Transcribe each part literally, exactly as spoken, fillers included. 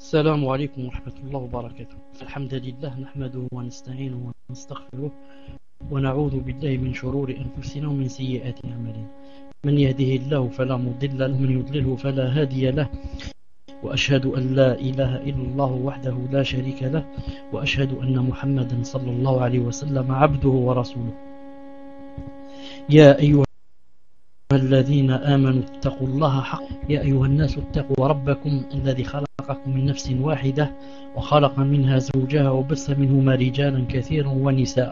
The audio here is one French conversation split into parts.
السلام عليكم ورحمة الله وبركاته. الحمد لله نحمده ونستعينه ونستغفره ونعوذ بالله من شرور أنفسنا ومن سيئات أعمالنا. من يهده الله فلا مضل له ومن يضلله فلا هادي له، وأشهد أن لا إله إلا الله وحده لا شريك له، وأشهد أن محمدا صلى الله عليه وسلم عبده ورسوله. يا أيها الذين آمنوا اتقوا الله حق يا أيها الناس اتقوا ربكم الذي خلقكم من نفس واحدة وخلق منها زوجها وبث منهما رجالا كثيرا ونساء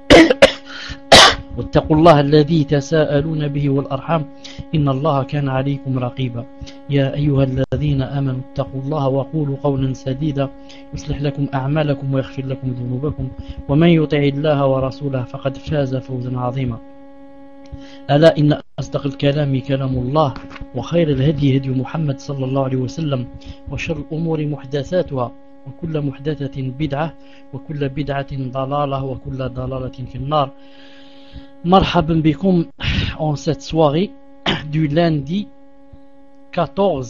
واتقوا الله الذي تساءلون به والأرحام إن الله كان عليكم رقيبا. يا أيها الذين آمنوا اتقوا الله وقولوا قولا سديدا يصلح لكم أعمالكم ويغفر لكم ذنوبكم، ومن يطع الله ورسوله فقد فاز فوزا عظيما. ألا إن أصدق الكلام كلام الله، وخير الهدي هدي محمد صلى الله عليه وسلم، وشر الأمور محدثاتها، وكل محدثة بدعة، وكل بدعة ضلالة، وكل ضلالة في النار. مرحبا بكم en cette soirée du lundi quatorze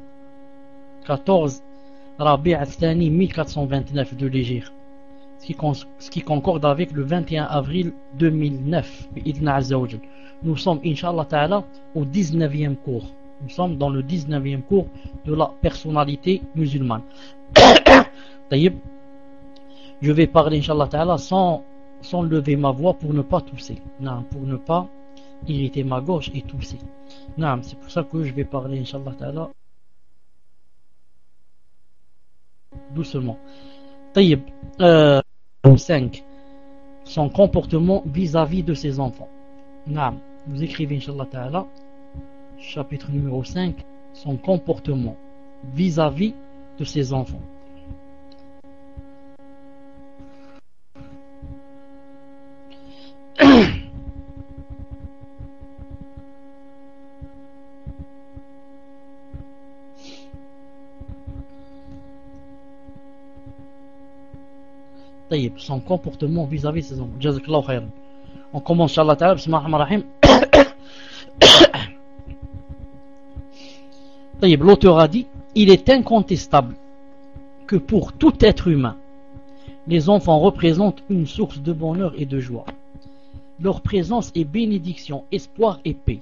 Rabi' al-Thani mille quatre cent vingt-neuf de l'Hégire, ce qui, ce qui concorde avec le vingt et un avril deux mille neuf. Nous sommes, Inch'Allah Ta'ala, au dix-neuvième cours. Nous sommes dans le dix-neuvième cours de la personnalité musulmane. Je vais parler, Inch'Allah Ta'ala, sans, sans lever ma voix pour ne pas tousser. Non, pour ne pas irriter ma gorge et tousser. Non, c'est pour ça que je vais parler, Inch'Allah Ta'ala, doucement. Taïb, euh, cinq. Son comportement vis-à-vis de ses enfants. Non, vous écrivez, Inch'Allah Ta'ala, chapitre numéro cinq, son comportement vis-à-vis de ses enfants. Son comportement vis-à-vis de ses enfants. Jazakallahu khayran. On commence, Inch'Allah Ta'ala, bismillahir-rahmanir-rahim. L'auteur a dit: il est incontestable que pour tout être humain, les enfants représentent une source de bonheur et de joie. Leur présence est bénédiction, espoir et paix.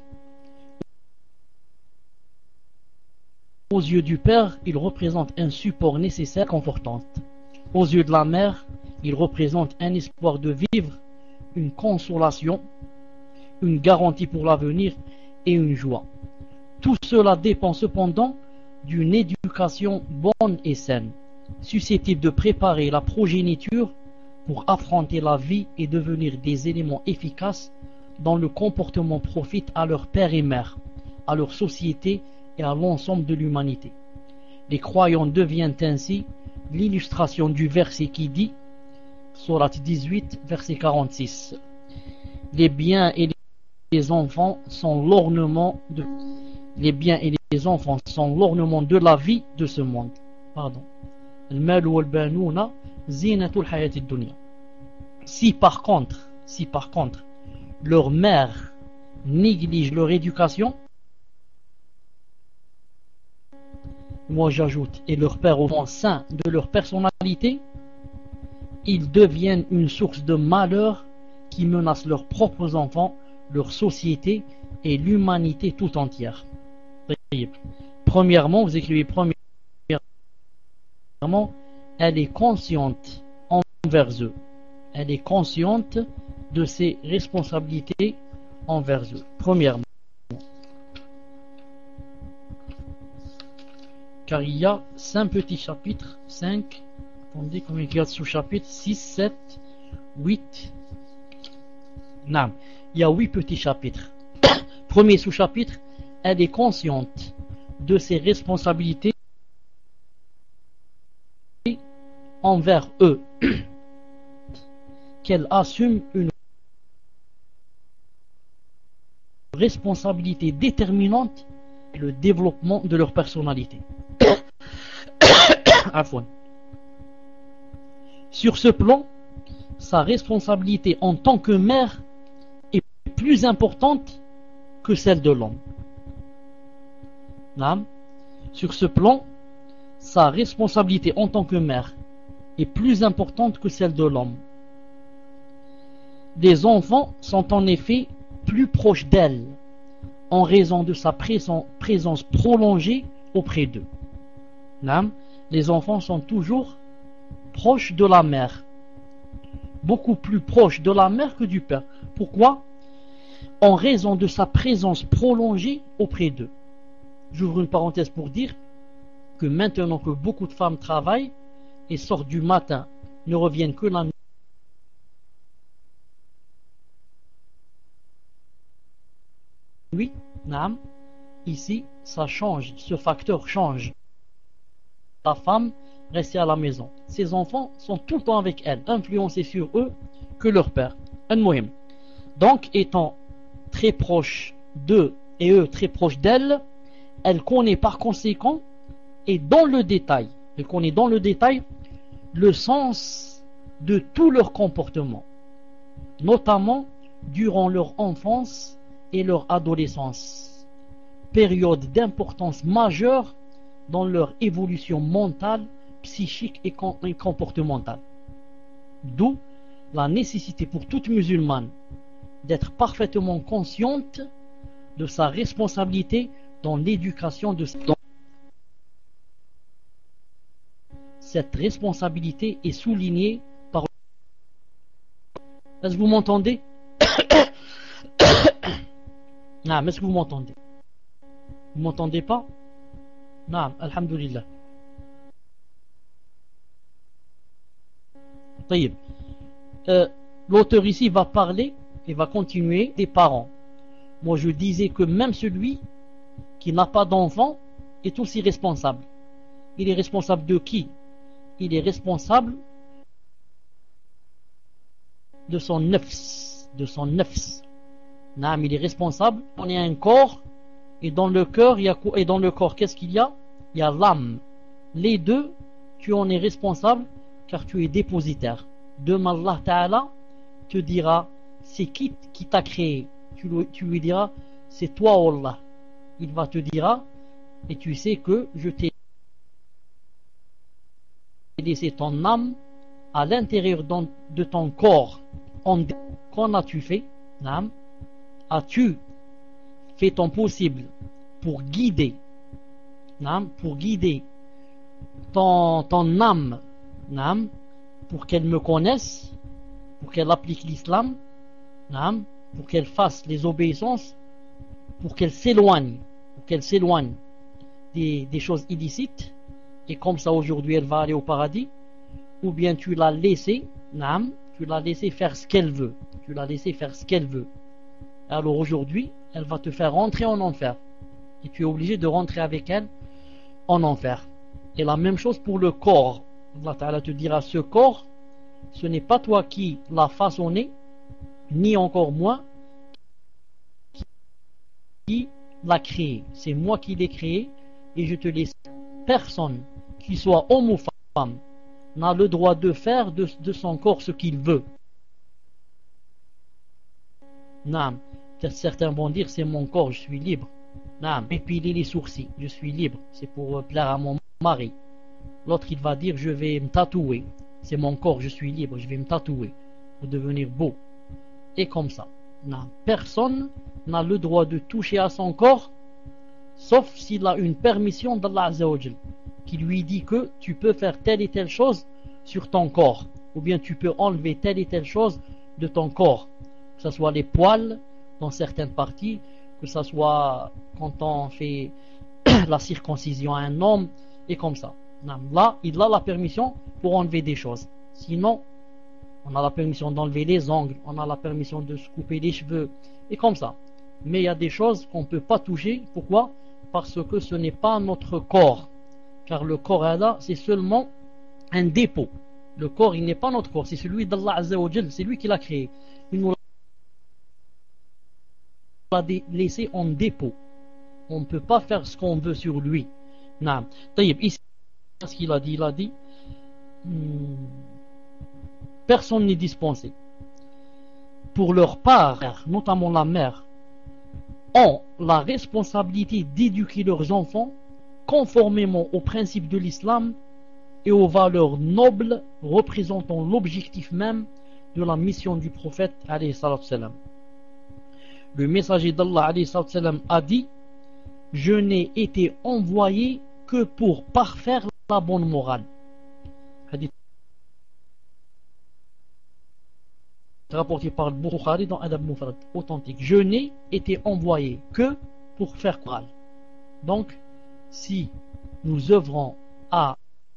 Aux yeux du père, ils représentent un support nécessaire et confortant. Aux yeux de la mère, ils représentent un espoir de vivre, une consolation, une garantie pour l'avenir et une joie. Tout cela dépend cependant d'une éducation bonne et saine, susceptible de préparer la progéniture pour affronter la vie et devenir des éléments efficaces dont le comportement profite à leur père et mère, à leur société et à l'ensemble de l'humanité. Les croyants deviennent ainsi l'illustration du verset qui dit, Sourate dix-huit, verset quarante-six. Les biens et les enfants sont l'ornement de les biens et les enfants sont l'ornement de la vie de ce monde. Pardon. Si par contre, si par contre, leur mère néglige leur éducation, moi j'ajoute, et leur père au sein de leur personnalité, ils deviennent une source de malheur qui menace leurs propres enfants, leur société et l'humanité tout entière. Premièrement, vous écrivez premièrement, elle est consciente envers eux. Elle est consciente de ses responsabilités envers eux. Premièrement. Car il y a cinq petits chapitres, cinq, attendez combien il y a de sous-chapitres, six, sept, huit, non, il y a huit petits chapitres. Premier sous-chapitre, elle est consciente de ses responsabilités envers eux, qu'elle assume une responsabilité déterminante dans le développement de leur personnalité. Sur ce plan, sa responsabilité en tant que mère est plus importante que celle de l'homme. Sur ce plan, sa responsabilité en tant que mère est plus importante que celle de l'homme. Les enfants sont en effet plus proches d'elle en raison de sa présence prolongée auprès d'eux. Les enfants sont toujours proches de la mère, beaucoup plus proches de la mère que du père. Pourquoi? En raison de sa présence prolongée auprès d'eux. J'ouvre une parenthèse pour dire que maintenant que beaucoup de femmes travaillent et sortent du matin, ne reviennent que la nuit, oui, naam, ici ça change, ce facteur change. La femme reste à la maison. Ses enfants sont tout le temps avec elle, influencés sur eux que leur père. Al-Muhim. Donc, étant très proche d'eux et eux très proches d'elle, elle connaît par conséquent et dans le détail, elle connaît dans le détail le sens de tout leur comportement, notamment durant leur enfance et leur adolescence, période d'importance majeure dans leur évolution mentale, psychique et comportementale. D'où la nécessité pour toute musulmane d'être parfaitement consciente de sa responsabilité dans l'éducation de ses enfants. Cette responsabilité est soulignée par... Est-ce que vous m'entendez? Non, est-ce que vous m'entendez? Vous m'entendez pas? Non, alhamdulillah. Euh, L'auteur ici va parler et va continuer des parents. Moi je disais que même celui qui n'a pas d'enfant est aussi responsable. Il est responsable de qui? Il est responsable de son nefs, de son nefs. Non, il est responsable. On est un corps et dans le cœur, il y a et dans le corps, qu'est-ce qu'il y a? Il y a l'âme. Les deux, tu en es responsable car tu es dépositaire. Demain, Allah Ta'ala te dira, c'est qui qui t'a créé? Tu lui, tu lui diras, c'est toi Allah. Il va te dire, et tu sais que je t'ai laissé ton âme à l'intérieur de ton corps. Qu'en as-tu fait? As-tu fait ton possible pour guider, pour guider ton, ton âme, pour qu'elle me connaisse, pour qu'elle applique l'islam, pour qu'elle fasse les obéissances, pour qu'elle s'éloigne, pour qu'elle s'éloigne des, des choses illicites, et comme ça aujourd'hui elle va aller au paradis, ou bien tu l'as laissé, tu l'as laissé faire ce qu'elle veut, tu l'as laissé faire ce qu'elle veut. Alors aujourd'hui, elle va te faire rentrer en enfer, et tu es obligé de rentrer avec elle en enfer. Et la même chose pour le corps. Allah Ta'ala te dira, ce corps, ce n'est pas toi qui l'as façonné, ni encore moins qui l'a créé. C'est moi qui l'ai créé et je te laisse. Personne, qu'il soit homme ou femme, n'a le droit de faire de, de son corps ce qu'il veut. Non. Certains vont dire, c'est mon corps, je suis libre. Non. Épiler les sourcils, je suis libre. C'est pour plaire à mon mari. L'autre, il va dire, je vais me tatouer. C'est mon corps, je suis libre, je vais me tatouer pour devenir beau. Et comme ça. Non. Personne n'a le droit de toucher à son corps, sauf s'il a une permission d'Allah Azza wa Jal, qui lui dit que tu peux faire telle et telle chose sur ton corps, ou bien tu peux enlever telle et telle chose de ton corps, que ce soit les poils dans certaines parties, que ce soit quand on fait la circoncision à un homme, et comme ça. Non. Là, il a la permission pour enlever des choses. Sinon, on a la permission d'enlever les ongles, on a la permission de se couper les cheveux, et comme ça. Mais il y a des choses qu'on ne peut pas toucher. Pourquoi? Parce que ce n'est pas notre corps. Car le corps là, c'est seulement un dépôt. Le corps, il n'est pas notre corps, c'est celui d'Allah Azza wa Jal, c'est lui qui l'a créé. Il nous l'a laissé en dépôt. On ne peut pas faire ce qu'on veut sur lui. Non. Ici, ce qu'il a dit, il a dit, hmm, personne n'est dispensé. Pour leur part, notamment la mère, ont la responsabilité d'éduquer leurs enfants conformément aux principes de l'islam et aux valeurs nobles représentant l'objectif même de la mission du prophète alayhi salatu salam. Le messager d'Allah alayhi salatu salam a dit: je n'ai été envoyé que pour parfaire la bonne morale. Hadith rapporté par le Bukhari dans Adab Mufrad, authentique. Je n'ai été envoyé que pour faire quoi? Donc, si nous œuvrons à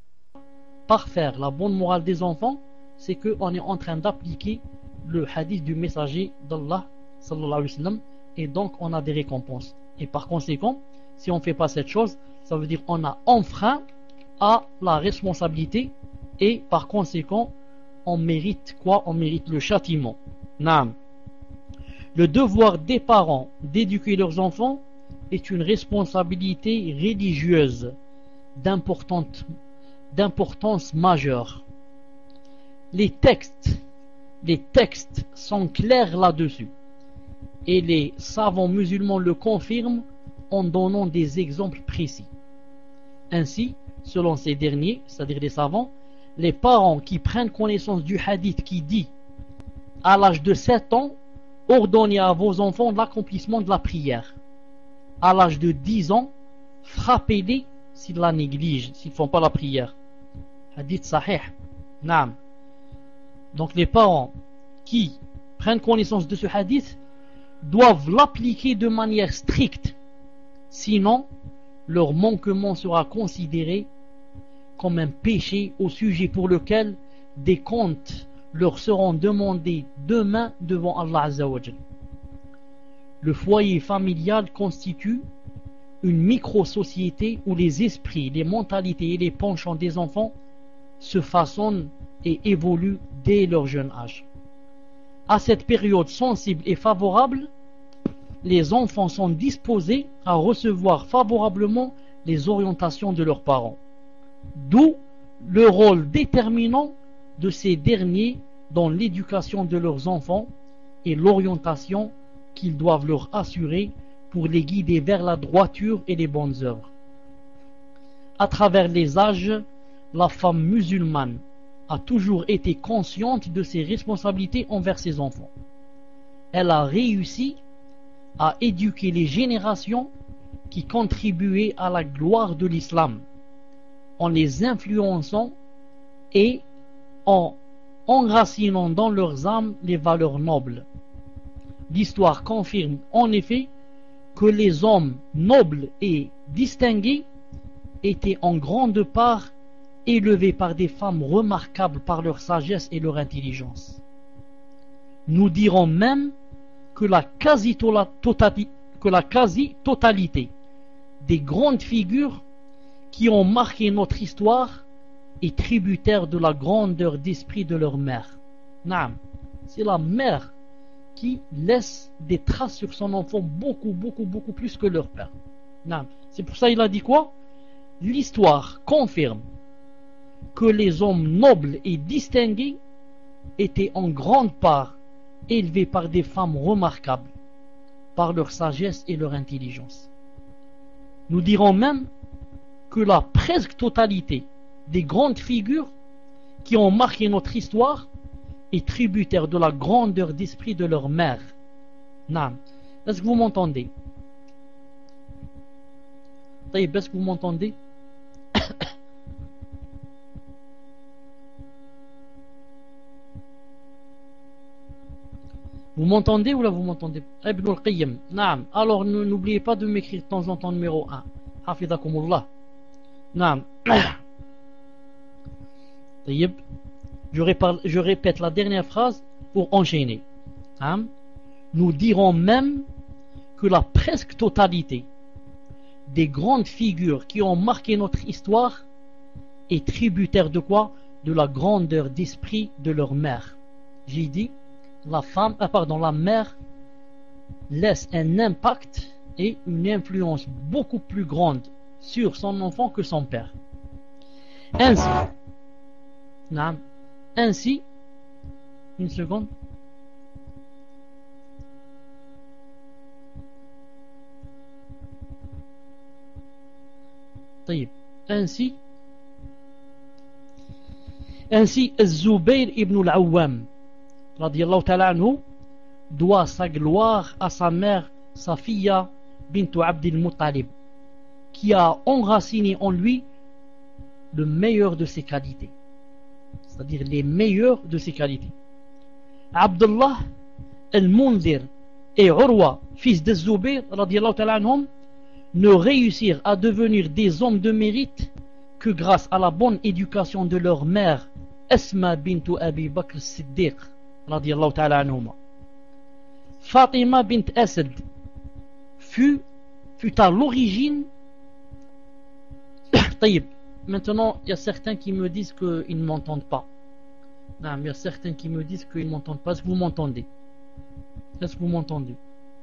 parfaire la bonne morale des enfants, c'est qu'on est en train d'appliquer le hadith du messager d'Allah sallallahu alayhi wa sallam, et donc on a des récompenses. Et par conséquent, si on ne fait pas cette chose, ça veut dire qu'on a enfreint à la responsabilité, et par conséquent on mérite quoi? On mérite le châtiment. Naam. Le devoir des parents d'éduquer leurs enfants est une responsabilité religieuse d'importante d'importance majeure. Les textes, les textes sont clairs là-dessus, et les savants musulmans le confirment en donnant des exemples précis. Ainsi, selon ces derniers, c'est-à-dire les savants, les parents qui prennent connaissance du hadith qui dit à l'âge de sept ans, ordonnez à vos enfants l'accomplissement de la prière. À l'âge de dix ans, frappez-les s'ils la négligent, s'ils ne font pas la prière. Hadith sahih. Naam. Donc les parents qui prennent connaissance de ce hadith doivent l'appliquer de manière stricte. Sinon, leur manquement sera considéré comme un péché au sujet pour lequel des comptes leur seront demandés demain devant Allah Azza wa Jal. Le foyer familial constitue une micro-société où les esprits, les mentalités et les penchants des enfants se façonnent et évoluent dès leur jeune âge. À cette période sensible et favorable, les enfants sont disposés à recevoir favorablement les orientations de leurs parents. D'où le rôle déterminant de ces derniers dans l'éducation de leurs enfants et l'orientation qu'ils doivent leur assurer pour les guider vers la droiture et les bonnes œuvres. À travers les âges, la femme musulmane a toujours été consciente de ses responsabilités envers ses enfants. Elle a réussi à éduquer les générations qui contribuaient à la gloire de l'islam, en les influençant et en enracinant dans leurs âmes les valeurs nobles. L'histoire confirme en effet que les hommes nobles et distingués étaient en grande part élevés par des femmes remarquables par leur sagesse et leur intelligence. Nous dirons même que la quasi-totalité que la quasi-totalité des grandes figures qui ont marqué notre histoire est tributaire de la grandeur d'esprit de leur mère. Naam. C'est la mère qui laisse des traces sur son enfant beaucoup, beaucoup, beaucoup plus que leur père. Naam. C'est pour ça qu'il a dit quoi? L'histoire confirme que les hommes nobles et distingués étaient en grande part élevés par des femmes remarquables, par leur sagesse et leur intelligence. Nous dirons même que la presque totalité des grandes figures qui ont marqué notre histoire est tributaire de la grandeur d'esprit de leur mère. Naam. Est-ce que vous m'entendez? Est-ce que vous m'entendez? Vous m'entendez ou là vous m'entendez? Ibn al-Qayyim. Naam. Alors n'oubliez pas de m'écrire de temps en temps numéro un. Hafidakumullah. Naam. Je répète, je répète la dernière phrase pour enchaîner. Naam. Nous dirons même que la presque totalité des grandes figures qui ont marqué notre histoire est tributaire de quoi? De la grandeur d'esprit de leur mère. J'ai dit la femme, ah pardon, la mère laisse un impact et une influence beaucoup plus grande sur son enfant que son père. Ainsi, non, ainsi, une seconde. طيب. Ainsi, ainsi, Zubayr ibn al-Awwam, radiallahu ta'ala anhu, doit sa gloire à sa mère, Safiya bint Abdil Muttalib, qui a enraciné en lui le meilleur de ses qualités, c'est-à-dire les meilleures de ses qualités. Abdullah al-Munzir et Urwa, fils de Zubayr, radiallahu ta'ala anhum, ne réussirent à devenir des hommes de mérite que grâce à la bonne éducation de leur mère, Asma bint Abi Bakr as-Siddiq, radiallahu ta'ala anhuma. Fatima bint Asad fut, fut à l'origine. طيب. Maintenant, il y a certains qui me disent qu'ils ne m'entendent pas. Non, il y a certains qui me disent qu'ils ne m'entendent pas. Est-ce que vous m'entendez? Est-ce que vous m'entendez?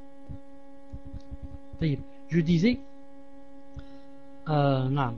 طيب. Je disais, euh, non.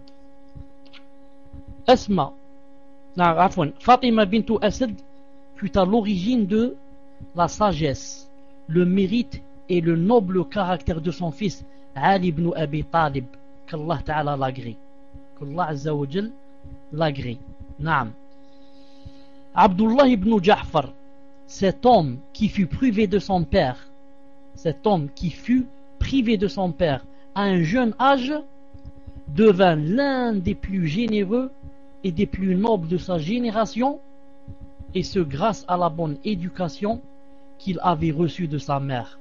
Asma, non, afwan, Fatima bint Asad fut à l'origine de la sagesse, le mérite et le noble caractère de son fils Ali ibn Abi Talib, qu'Allah Ta'ala l'agrée, qu'Allah Azza wa Jal l'agrée. Naam. Abdullah ibn Ja'far, cet homme qui fut privé de son père, cet homme qui fut privé de son père à un jeune âge, devint l'un des plus généreux et des plus nobles de sa génération, et ce grâce à la bonne éducation qu'il avait reçue de sa mère.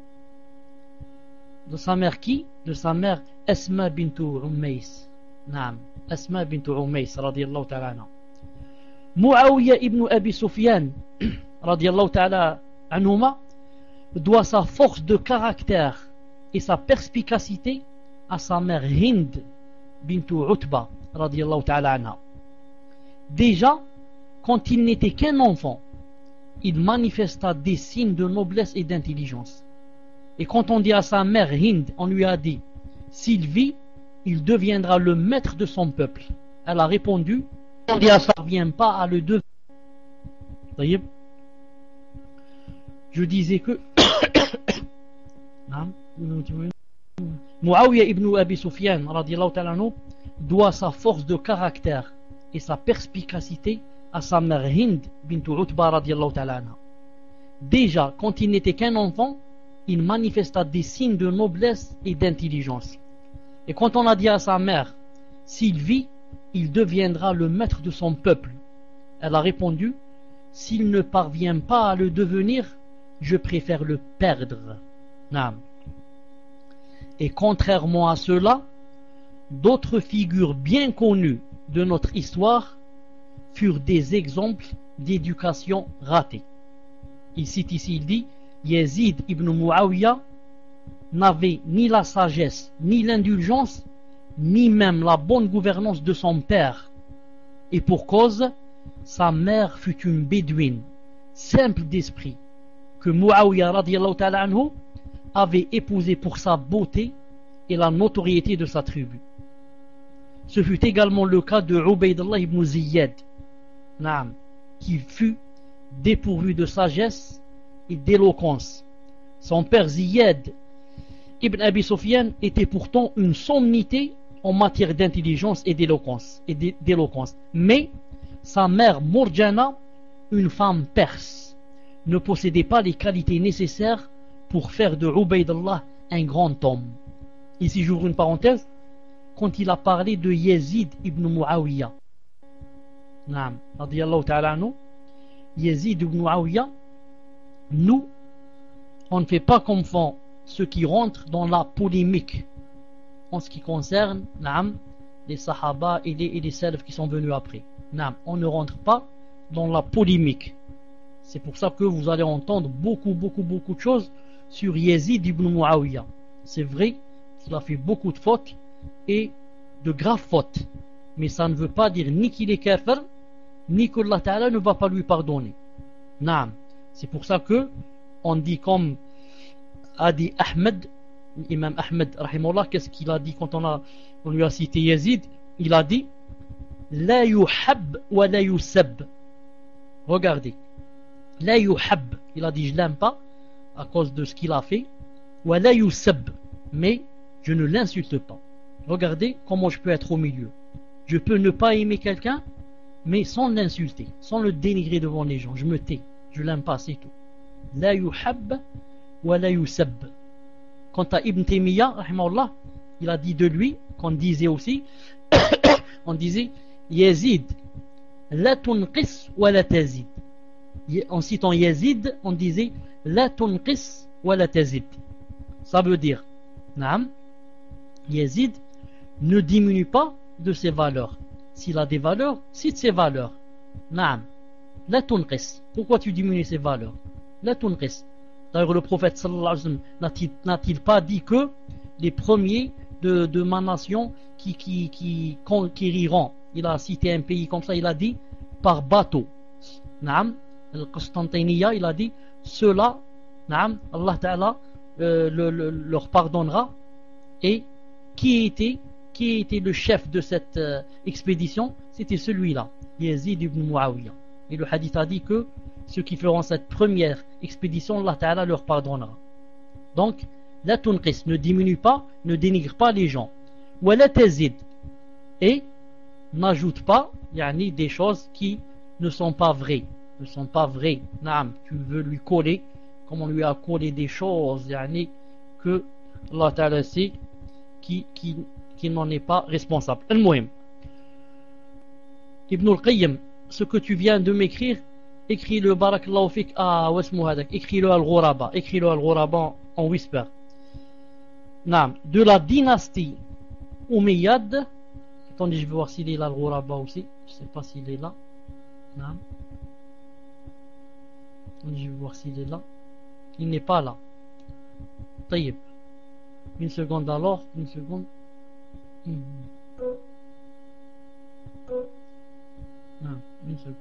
De sa mère qui? De sa mère Asma bint Umays. Naam, Asma bint Umays radiyallahu ta'ala anha. Muawiya ibn Abi Sufyan radiyallahu ta'ala anhuma doit sa force de caractère et sa perspicacité à sa mère Hind bint Utba radiyallahu ta'ala anha. Déjà, quand il n'était qu'un enfant, il manifesta des signes de noblesse et d'intelligence. Et quand on dit à sa mère Hind, on lui a dit, s'il vit, il deviendra le maître de son peuple. Elle a répondu, on dit à ça ne vient pas à le devenir. Je disais que Muawiya ibn Abi Sufyan radiyallahu ta'ala anhu doit sa force de caractère et sa perspicacité à sa mère Hind bint Utba radiyallahu ta'ala anha. Déjà, quand il n'était qu'un enfant, il manifesta des signes de noblesse et d'intelligence. Et quand on a dit à sa mère, s'il vit, il deviendra le maître de son peuple, elle a répondu, s'il ne parvient pas à le devenir, je préfère le perdre. Naam. Et contrairement à cela, d'autres figures bien connues de notre histoire furent des exemples d'éducation ratée. Il cite ici, il dit, Yazid ibn Muawiyah n'avait ni la sagesse, ni l'indulgence, ni même la bonne gouvernance de son père. Et pour cause, sa mère fut une bédouine, simple d'esprit, que Muawiyah radiyallahu ta'ala anhu avait épousé pour sa beauté et la notoriété de sa tribu. Ce fut également le cas de Ubaydullah ibn Ziyad, naam, qui fut dépourvu de sagesse et d'éloquence. Son père Ziyad ibn Abi Sufyan était pourtant une sommité en matière d'intelligence et d'éloquence, et d'éloquence. Mais sa mère Murjana, une femme perse, ne possédait pas les qualités nécessaires pour faire de Ubaydullah un grand homme. Ici j'ouvre une parenthèse, quand il a parlé de Yazid ibn Muawiyah, naam, radiyallahu ta'ala anhu, Yazid ibn Muawiyah, nous, on ne fait pas comme font ceux qui rentrent dans la polémique en ce qui concerne naam, les Sahaba et les, et les Salaf qui sont venus après. Naam, on ne rentre pas dans la polémique. C'est pour ça que vous allez entendre beaucoup, beaucoup, beaucoup de choses sur Yazid ibn Muawiyah. C'est vrai qu'il a fait beaucoup de fautes et de graves fautes. Mais ça ne veut pas dire ni qu'il est kafir, ni que Allah Ta'ala ne va pas lui pardonner. Naam. C'est pour ça que on dit comme a dit Ahmed, l'imam Ahmed, rahimahullah, qu'est-ce qu'il a dit quand on, a, on lui a cité Yazid? Il a dit La yuhab wa la yusab. Regardez. La yuhab. Il a dit je l'aime pas à cause de ce qu'il a fait. Wa la yusab. Mais je ne l'insulte pas. Regardez comment je peux être au milieu. Je peux ne pas aimer quelqu'un, mais sans l'insulter, sans le dénigrer devant les gens. Je me tais, je l'aime pas, c'est tout. La yuhab wa la yusab. Quant à Ibn Taymiyyah, rahimahullah, il a dit de lui, qu'on disait aussi, on disait Yazid, la tunqis wa la tazid. En citant Yazid, on disait la tunqis wa la tazid. Ça veut dire, naam, Yazid ne diminue pas de ses valeurs. S'il a des valeurs, cite ses valeurs. Naam, la tunqis. Pourquoi tu diminues ses valeurs? La tunqis. D'ailleurs, le prophète sallallahu alayhi wa sallam n'a-t-il, n'a-t-il pas dit que les premiers de, de ma nation qui, qui, qui conquériront, il a cité un pays comme ça, il a dit par bateau. Naam, al-Constantiniya, il a dit ceux-là, naam, Allah Ta'ala euh, le, le, leur pardonnera. Et qui était, qui était le chef de cette euh, expédition? C'était celui-là, Yazid ibn Muawiyah. Et le hadith a dit que ceux qui feront cette première expédition, Allah Ta'ala leur pardonnera. Donc, la tunqis, ne diminue pas, ne dénigre pas les gens. Wa la tazid, et n'ajoute pas yani, des choses qui ne sont pas vraies. Ne sont pas vraies. Naam, tu veux lui coller, comme on lui a collé des choses yani, que Allah Ta'ala sait qui, qui, qui n'en est pas responsable. Al-Muhim. Ibn al-Qayyim, ce que tu viens de m'écrire, écris-le barakallahu fik à wasmu hadak, écris-le al-Ghuraba, écris-le al-Ghuraba en whisper. Naam, de la dynastie Umayyad. Attendez, je vais voir s'il est là al-Ghuraba aussi. Je ne sais pas s'il est là. Naam. Attendez, je vais voir s'il est là. Il n'est pas là. Taïb. Une seconde alors, une seconde. Hmm. Ah, une seconde.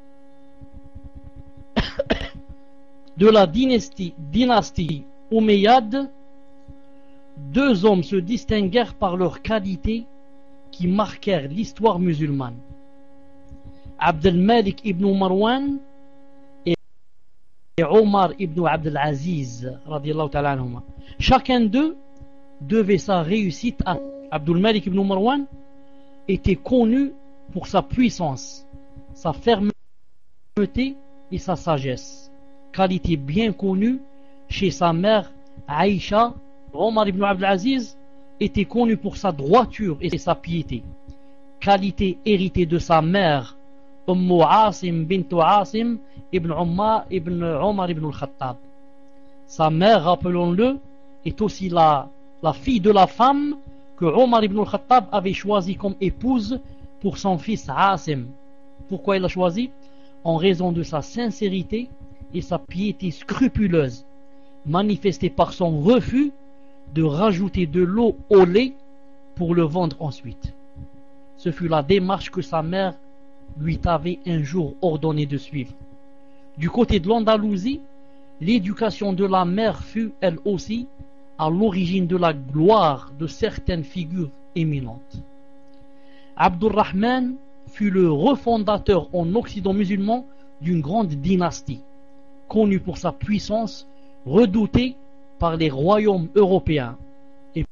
De la dynastie, dynastie Umayyad, deux hommes se distinguèrent par leurs qualités qui marquèrent l'histoire musulmane. Abd al-Malik ibn Marwan et Omar ibn Abd al-Aziz radiyallahu ta'ala anhuma. Chacun d'eux devait sa réussite à Abdul Malik ibn Marwan était connu pour sa puissance, sa fermeté et sa sagesse, qualité bien connue chez sa mère Aïcha. Omar ibn Abd al-Aziz était connu pour sa droiture et sa piété, qualité héritée de sa mère Ummu Asim bint Asim ibn Umar ibn Omar ibn al-Khattab. Sa mère, rappelons-le, est aussi la, la fille de la femme que Omar ibn al-Khattab avait choisie comme épouse pour son fils Asim. Pourquoi il l'a choisi? En raison de sa sincérité et sa piété scrupuleuse, manifestée par son refus de rajouter de l'eau au lait pour le vendre ensuite. Ce fut la démarche que sa mère lui avait un jour ordonné de suivre. Du côté de l'Andalousie, l'éducation de la mère fut elle aussi à l'origine de la gloire de certaines figures éminentes. Abdurrahman fut le refondateur en Occident musulman d'une grande dynastie, connue pour sa puissance, redoutée par les royaumes européens et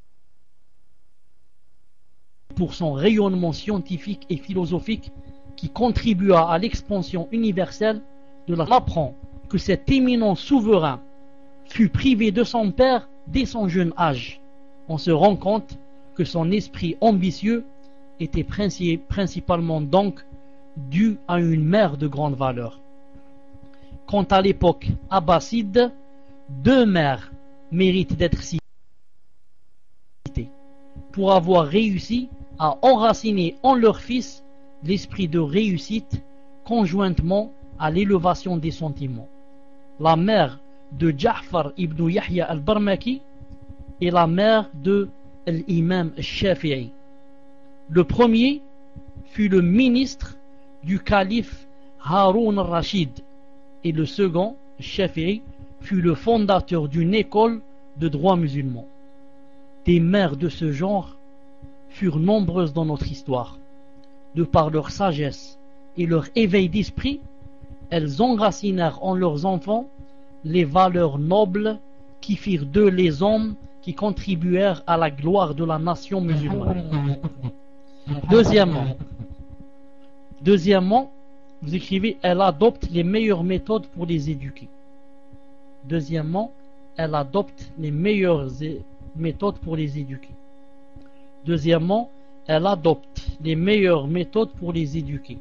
pour son rayonnement scientifique et philosophique qui contribua à l'expansion universelle de la. On apprend que cet éminent souverain fut privé de son père dès son jeune âge. On se rend compte que son esprit ambitieux était principalement donc dû à une mère de grande valeur. Quant à l'époque abbasside, deux mères méritent d'être citées pour avoir réussi à enraciner en leur fils l'esprit de réussite conjointement à l'élévation des sentiments. La mère de Ja'far ibn Yahya al-Barmaki et la mère de l'imam al-Shafi'i. Le premier fut le ministre du calife Haroun al-Rashid et le second, Shafi'i, fut le fondateur d'une école de droit musulman. Des mères de ce genre furent nombreuses dans notre histoire. De par leur sagesse et leur éveil d'esprit, elles enracinèrent en leurs enfants les valeurs nobles qui firent d'eux les hommes qui contribuèrent à la gloire de la nation musulmane. Deuxièmement, deuxièmement, vous écrivez, elle adopte les meilleures méthodes pour les éduquer. Deuxièmement, elle adopte les meilleures méthodes pour les éduquer. Deuxièmement, elle adopte les meilleures méthodes pour les éduquer.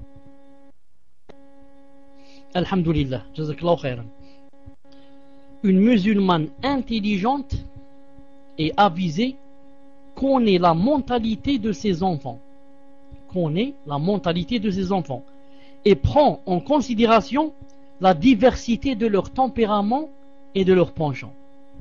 Alhamdulillah, jazakallahu khairan. Une musulmane intelligente et avisée connaît la mentalité de ses enfants. Connaît la mentalité de ses enfants et prend en considération la diversité de leur tempérament et de leur penchant.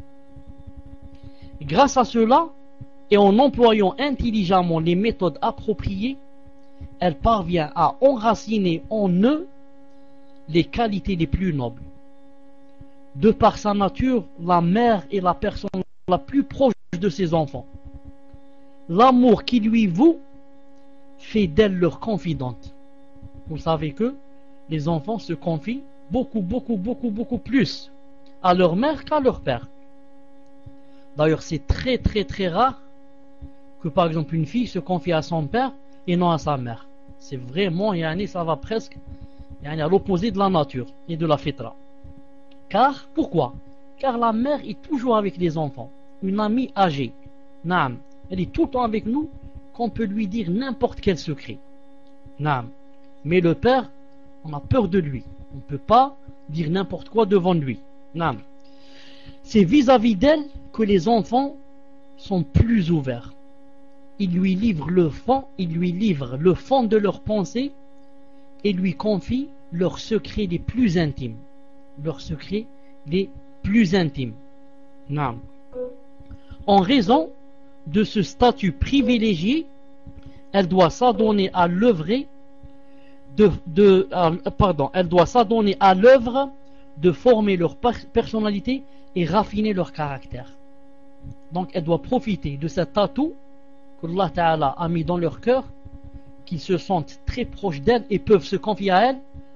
Grâce à cela, et en employant intelligemment les méthodes appropriées, elle parvient à enraciner en eux les qualités les plus nobles. De par sa nature, la mère est la personne la plus proche de ses enfants. L'amour qui lui voue fait d'elle leur confidente. Vous savez que les enfants se confient beaucoup, beaucoup, beaucoup, beaucoup plus à leur mère qu'à leur père. D'ailleurs, c'est très, très, très rare que, par exemple, une fille se confie à son père et non à sa mère. C'est vraiment, yani, ça va presque yani, à l'opposé de la nature et de la fitra. Car, pourquoi? Car la mère est toujours avec les enfants, une amie âgée. Naam, elle est tout le temps avec nous, qu'on peut lui dire n'importe quel secret. Naam. Mais le père, on a peur de lui. On ne peut pas dire n'importe quoi devant lui. Naam. C'est vis-à-vis d'elle que les enfants sont plus ouverts. Ils lui livrent le fond, ils lui livrent le fond de leurs pensées et lui confient leurs secrets les plus intimes. Leurs secrets les plus intimes. Naam. En raison de ce statut privilégié, elle doit s'adonner à l'œuvre de, de euh, pardon, elle doit s'adonner à l'œuvre de former leur personnalité et raffiner leur caractère. Donc elle doit profiter de cet atout que Allah Ta'ala a mis dans leur cœur, qu'ils se sentent très proches d'elle et peuvent se confier à elle.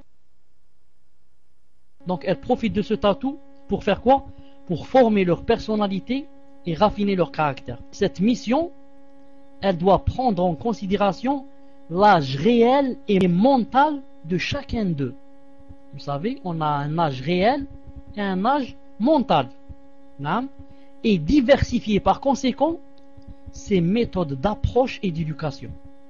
Donc elle profite de cet atout pour faire quoi? Pour former leur personnalité et raffiner leur caractère. Cette mission, elle doit prendre en considération l'âge réel et mental de chacun d'eux. Vous savez, on a un âge réel et un âge mental. Et diversifier par conséquent ces méthodes d'approche et d'éducation.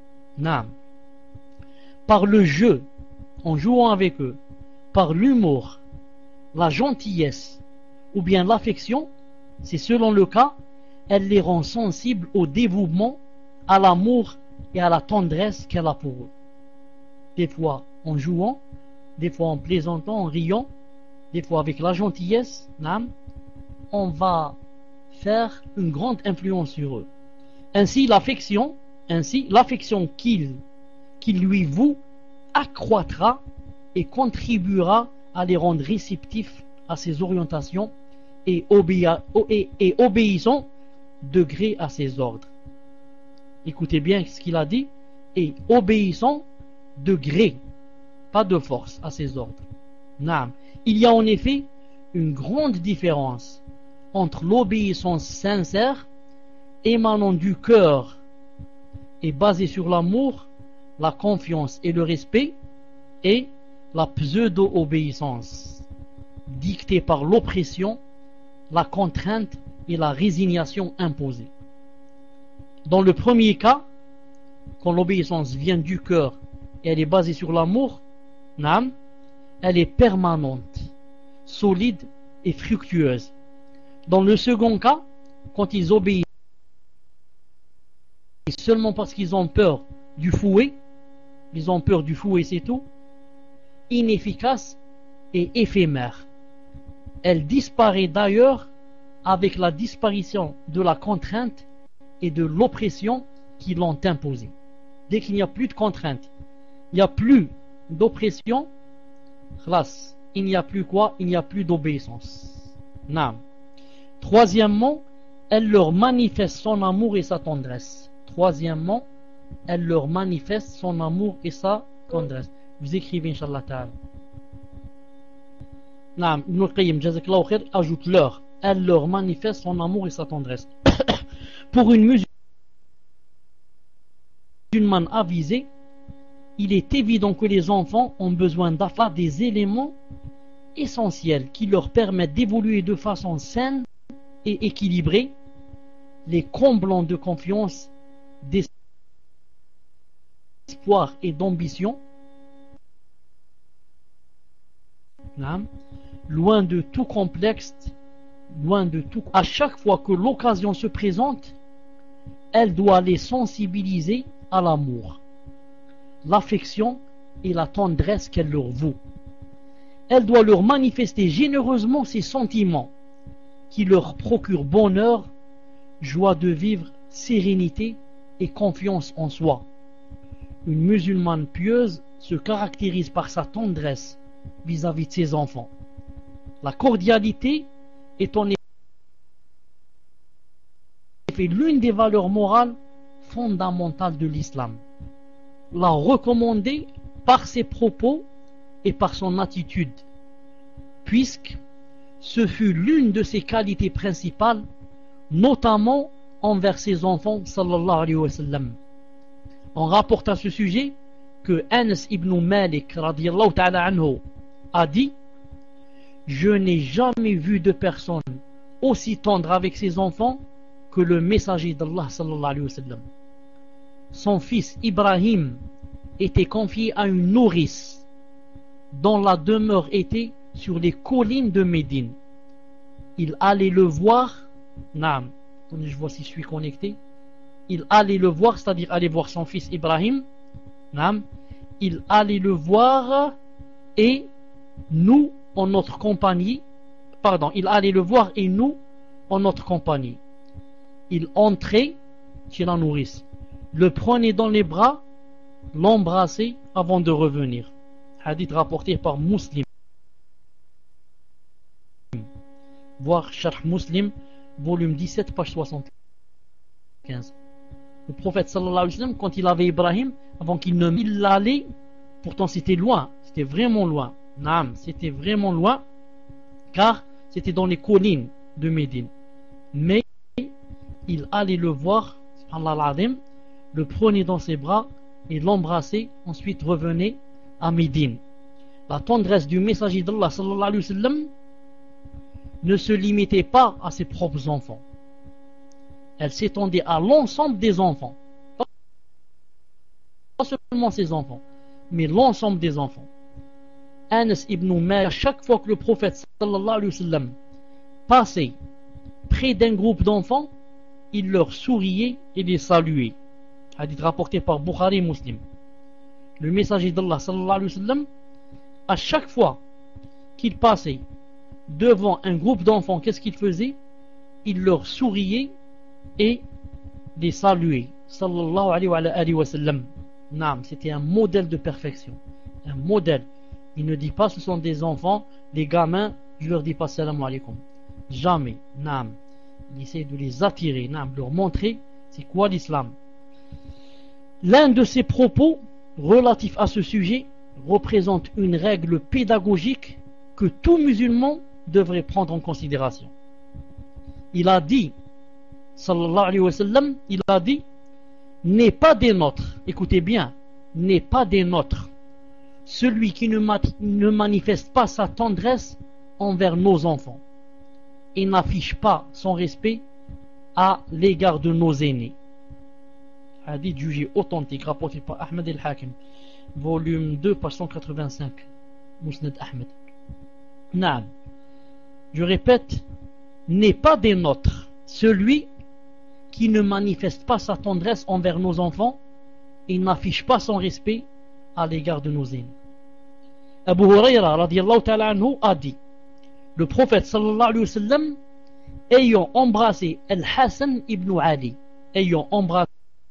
Par le jeu, en jouant avec eux, par l'humour, la gentillesse ou bien l'affection, c'est selon le cas, elle les rend sensibles au dévouement, à l'amour et à la tendresse qu'elle a pour eux. Des fois en jouant, des fois en plaisantant, en riant, des fois avec la gentillesse, on va faire une grande influence sur eux. Ainsi l'affection, ainsi l'affection qu'il qu'il lui voue accroîtra et contribuera à les rendre réceptifs à ses orientations et, obéa, et, et obéissant de gré à ses ordres. Écoutez bien ce qu'il a dit, et obéissant de gré, pas de force, à ses ordres. Naam. Il y a en effet une grande différence entre l'obéissance sincère émanant du cœur et basée sur l'amour, la confiance et le respect, et la pseudo-obéissance dictée par l'oppression, la contrainte et la résignation imposée. Dans le premier cas, quand l'obéissance vient du cœur et elle est basée sur l'amour, elle est permanente, solide et fructueuse. Dans le second cas, quand ils obéissent seulement parce qu'ils ont peur du fouet, ils ont peur du fouet, c'est tout, inefficace et éphémère. Elle disparaît d'ailleurs avec la disparition de la contrainte et de l'oppression qui l'ont imposée. Dès qu'il n'y a plus de contrainte, il n'y a plus d'oppression, khlas, il n'y a plus quoi? Il n'y a plus d'obéissance. Naam. Troisièmement, elle leur manifeste son amour et sa tendresse. Troisièmement, elle leur manifeste son amour et sa tendresse. Vous écrivez, Inch'Allah Ta'ala. Naam, Ibn al-Qayyim, jazakallahu khair, ajoute leur. elle leur manifeste son amour et sa tendresse. Pour une musulmane avisée, il est évident que les enfants ont besoin d'avoir des éléments essentiels qui leur permettent d'évoluer de façon saine et équilibrée, les comblant de confiance, d'espoir et d'ambition, loin de tout complexe, loin de tout. À chaque fois que l'occasion se présente, elle doit les sensibiliser à l'amour, l'affection et la tendresse qu'elle leur voue. Elle doit leur manifester généreusement ses sentiments qui leur procurent bonheur, joie de vivre, sérénité et confiance en soi. Une musulmane pieuse se caractérise par sa tendresse vis-à-vis de ses enfants. La cordialité est en effet l'une des valeurs morales fondamentales de l'islam. La recommander par ses propos et par son attitude, puisque ce fut l'une de ses qualités principales, notamment envers ses enfants sallallahu alayhi wa sallam. On rapporte à ce sujet que Anas ibn Malik radiyallahu ta'ala anhu a dit: je n'ai jamais vu de personne aussi tendre avec ses enfants que le messager d'Allah sallallahu alayhi wa sallam. Son fils Ibrahim était confié à une nourrice dont la demeure était sur les collines de Médine. Il allait le voir, naam, attendez, je vois si je suis connecté. Il allait le voir, c'est-à-dire aller voir son fils Ibrahim, naam, il allait le voir et nous en notre compagnie, pardon, il allait le voir et nous en notre compagnie. Il entrait chez la nourrice, le prenait dans les bras, l'embrassait avant de revenir. Hadith rapporté par Muslim. Voir Sharh Muslim, volume dix-sept, page soixante-quinze. Le prophète sallallahu alayhi wa sallam, quand il avait Ibrahim, avant qu'il ne il l'allait, pourtant c'était loin, c'était vraiment loin. Naam, c'était vraiment loin, car c'était dans les collines de Médine. Mais il allait le voir, subhanallah al-azim, le prenait dans ses bras et l'embrassait, ensuite revenait à Médine. La tendresse du messager d'Allah sallallahu alayhi wa sallam ne se limitait pas à ses propres enfants. Elle s'étendait à l'ensemble des enfants. Pas seulement ses enfants, mais l'ensemble des enfants. Anas ibn Malik, à chaque fois que le prophète sallallahu alayhi wa sallam passait près d'un groupe d'enfants, il leur souriait et les saluait. Hadith rapporté par Bukhari et Muslim. Le messager d'Allah sallallahu alayhi wa sallam, à chaque fois qu'il passait devant un groupe d'enfants, qu'est-ce qu'il faisait? Il leur souriait et les saluait. Sallallahu alayhi wa sallam. Naam, c'était un modèle de perfection. Un modèle. Il ne dit pas ce sont des enfants, des gamins, je leur dis pas salam alaykum. Jamais. Naam. Il essaie de les attirer, naam, de leur montrer c'est quoi l'islam. L'un de ses propos relatifs à ce sujet représente une règle pédagogique que tout musulman devrait prendre en considération. Il a dit, sallallahu alayhi wa sallam, il a dit, n'est pas des nôtres, écoutez bien, n'est pas des nôtres, celui qui ne, ma ne manifeste pas sa tendresse envers nos enfants et n'affiche pas son respect à l'égard de nos aînés. Hadith jugé authentique, rapporté par Ahmed al-Hakim, volume deux, page cent quatre-vingt-cinq, Musnad Ahmed. Naam. Je répète, n'est pas des nôtres celui qui ne manifeste pas sa tendresse envers nos enfants et n'affiche pas son respect à l'égard de nos aînés. Abu Huraira radiyallahu ta'ala anhu a dit, le prophète sallallahu alayhi wa sallam, ayant embrassé Al-Hassan ibn Ali, ayant embrassé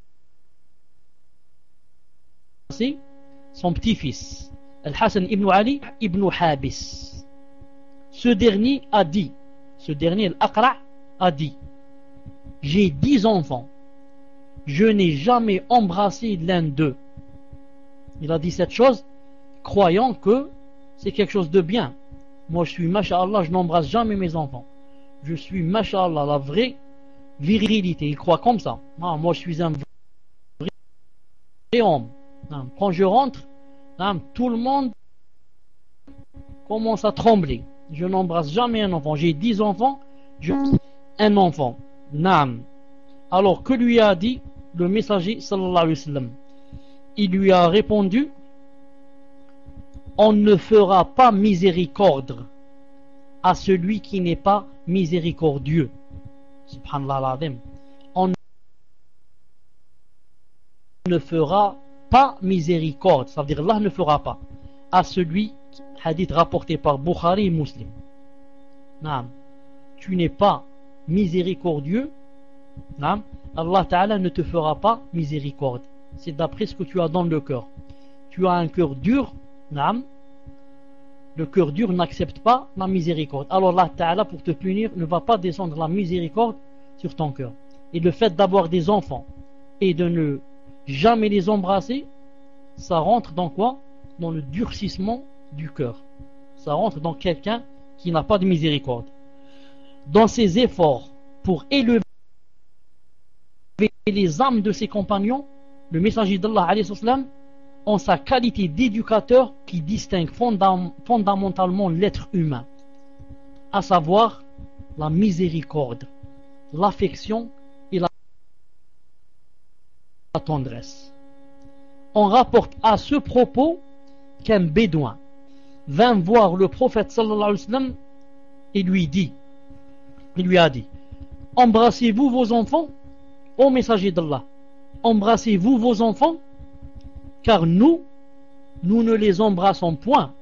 son petit-fils Al-Hassan ibn Ali ibn Habis, ce dernier a dit, ce dernier Al-Aqra' a dit, j'ai dix enfants, je n'ai jamais embrassé l'un d'eux. Il a dit cette chose croyant que c'est quelque chose de bien. Moi je suis masha'Allah, je n'embrasse jamais mes enfants. je suis, mashallah, la vraie virilité. Il croit comme ça. Ah, moi, je suis un vrai homme. Ah, quand je rentre, ah, tout le monde commence à trembler. Je n'embrasse jamais un enfant. J'ai dix enfants, je un enfant. Naam. Alors, que lui a dit le messager, sallallahu alayhi wa sallam? Il lui a répondu: on ne fera pas miséricorde à celui qui n'est pas miséricordieux. Subhanallah al-azim. On ne fera pas miséricorde, ça veut dire Allah ne fera pas à celui, hadith rapporté par Bukhari et Muslim. Naam. Tu n'es pas miséricordieux, naam, Allah Ta'ala ne te fera pas miséricorde. C'est d'après ce que tu as dans le cœur. Tu as un cœur dur, naam. Le cœur dur n'accepte pas la miséricorde. Alors Allah Ta'ala, pour te punir, ne va pas descendre la miséricorde sur ton cœur. Et le fait d'avoir des enfants et de ne jamais les embrasser, ça rentre dans quoi? Dans le durcissement du cœur. Ça rentre dans quelqu'un qui n'a pas de miséricorde. Dans ses efforts pour élever les âmes de ses compagnons, le messager d'Allah alayhi salam, en sa qualité d'éducateur qui distingue fondam- fondamentalement l'être humain, à savoir la miséricorde, l'affection et la tendresse. On rapporte à ce propos qu'un bédouin vint voir le prophète sallallahu alayhi wa sallam et lui dit, il lui a dit: embrassez-vous vos enfants, ô messager d'Allah, embrassez-vous vos enfants, car nous, nous ne les embrassons point.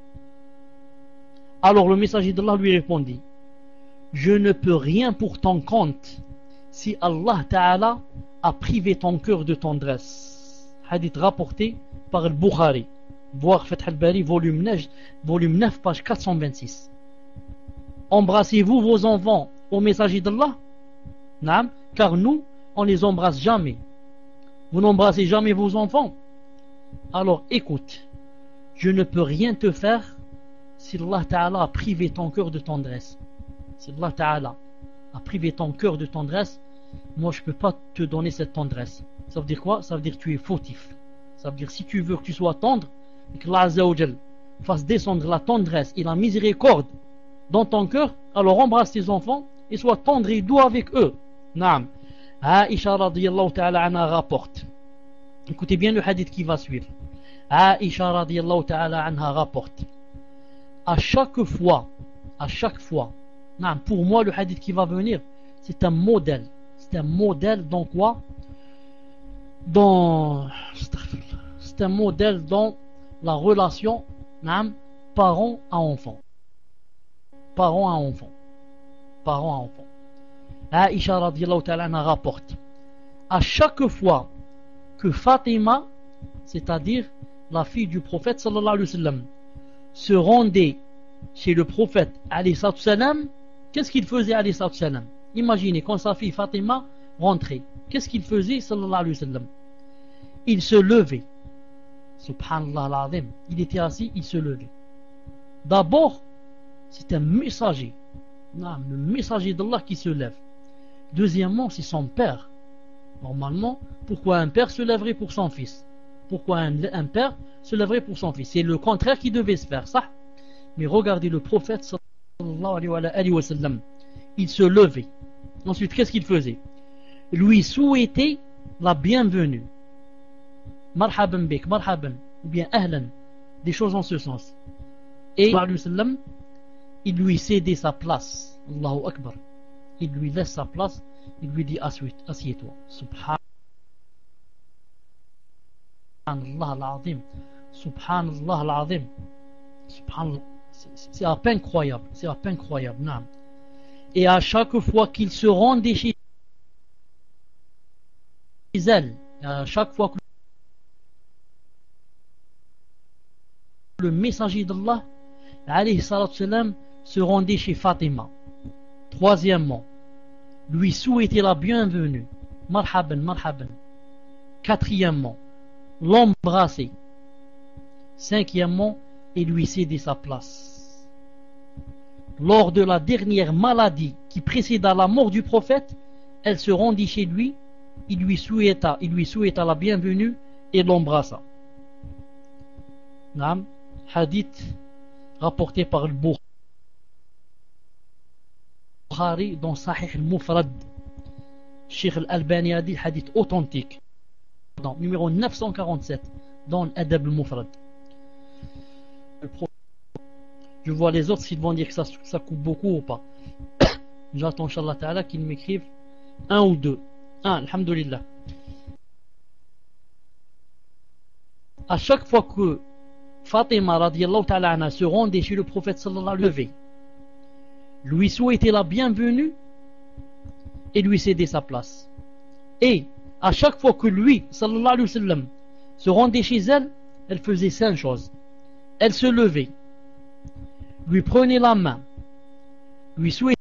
Alors le messager d'Allah lui répondit: je ne peux rien pour ton compte si Allah Ta'ala a privé ton cœur de tendresse. Hadith rapporté par le Bukhari, voir Fath al-Bari, volume neuf, volume neuf, page quatre cent vingt-six. Embrassez-vous vos enfants, au messager d'Allah? Naam, car nous, on les embrasse jamais. Vous n'embrassez jamais vos enfants? Alors écoute, je ne peux rien te faire si Allah Ta'ala a privé ton cœur de tendresse. Si Allah Ta'ala a privé ton cœur de tendresse, moi je ne peux pas te donner cette tendresse. Ça veut dire quoi? Ça veut dire que tu es fautif. Ça veut dire si tu veux que tu sois tendre, et que Allah Azza wa Jal fasse descendre la tendresse et la miséricorde dans ton cœur, alors embrasse tes enfants et sois tendre et doux avec eux. Naam. Aïcha radiyallahu ta'ala anha rapporte. Écoutez bien le hadith qui va suivre. Aïcha radiyallahu ta'ala anha rapporte: à chaque fois, à chaque fois, naam, pour moi le hadith qui va venir, c'est un modèle. C'est un modèle dans quoi? Dans, c'est un modèle dans la relation, naam, parent à enfant. Parent à enfant. Parent à enfant. Aïcha radiyallahu ta'ala anha rapporte: à chaque fois que Fatima, c'est-à-dire la fille du prophète sallallahu alayhi wa sallam, se rendait chez le prophète alayhi salam, qu'est-ce qu'il faisait alayhi salam? Imaginez quand sa fille Fatima rentrait, qu'est-ce qu'il faisait sallallahu alayhi wa sallam? Il se levait. Subhanallah al-azim. Il était assis, il se levait. D'abord, c'est un messager. Non, le messager d'Allah qui se lève. Deuxièmement, c'est son père. Normalement, pourquoi un père se lèverait pour son fils? Pourquoi un, un père se lèverait pour son fils? C'est le contraire qui devait se faire, ça. Mais regardez le prophète sallallahu alayhi wa sallam. Il se levait. Ensuite, qu'est-ce qu'il faisait? Lui souhaitait la bienvenue. Marhaban bik, marhaban, ou bien ahlan, des choses en ce sens. Et il lui cédait sa place. Allahu Akbar. Il lui laisse sa place. Il lui dit: assieds-toi. Subhanallah al-azim. Subhanallah al-azim. Subhanallah. C'est à peine croyable. C'est à peine croyable. Non. Et à chaque fois qu'il se rendait chez elle, à chaque fois que le messager d'Allah alayhi salatu salam se rendait chez Fatima. Troisièmement, lui souhaiter la bienvenue. Marhaban, marhaban. Quatrièmement, l'embrasser. Cinquièmement, et lui céder sa place. lors de la dernière maladie qui précéda la mort du prophète, elle se rendit chez lui, il lui souhaita, il lui souhaita la bienvenue et l'embrassa. Naam, hadith rapporté par le Bukhari dans Sahih al-Mufrad. Cheikh al-Albani a dit hadith authentique. Dans numéro neuf cent quarante-sept dans l'Adab al-Mufrad. Je vois les autres s'ils vont dire que ça, ça coupe beaucoup ou pas. J'attends Inch'Allah Ta'ala qu'ils m'écrivent un ou deux. Un, alhamdulillah. À chaque fois que Fatima radiallahu ta'ala anha se rendait chez le prophète sallallahu alayhi wa sallam, lui souhaitait la bienvenue et lui cédait sa place. Et à chaque fois que lui sallallahu alayhi wa sallam se rendait chez elle, elle faisait cinq choses. Elle se levait, lui prenait la main, lui souhaitait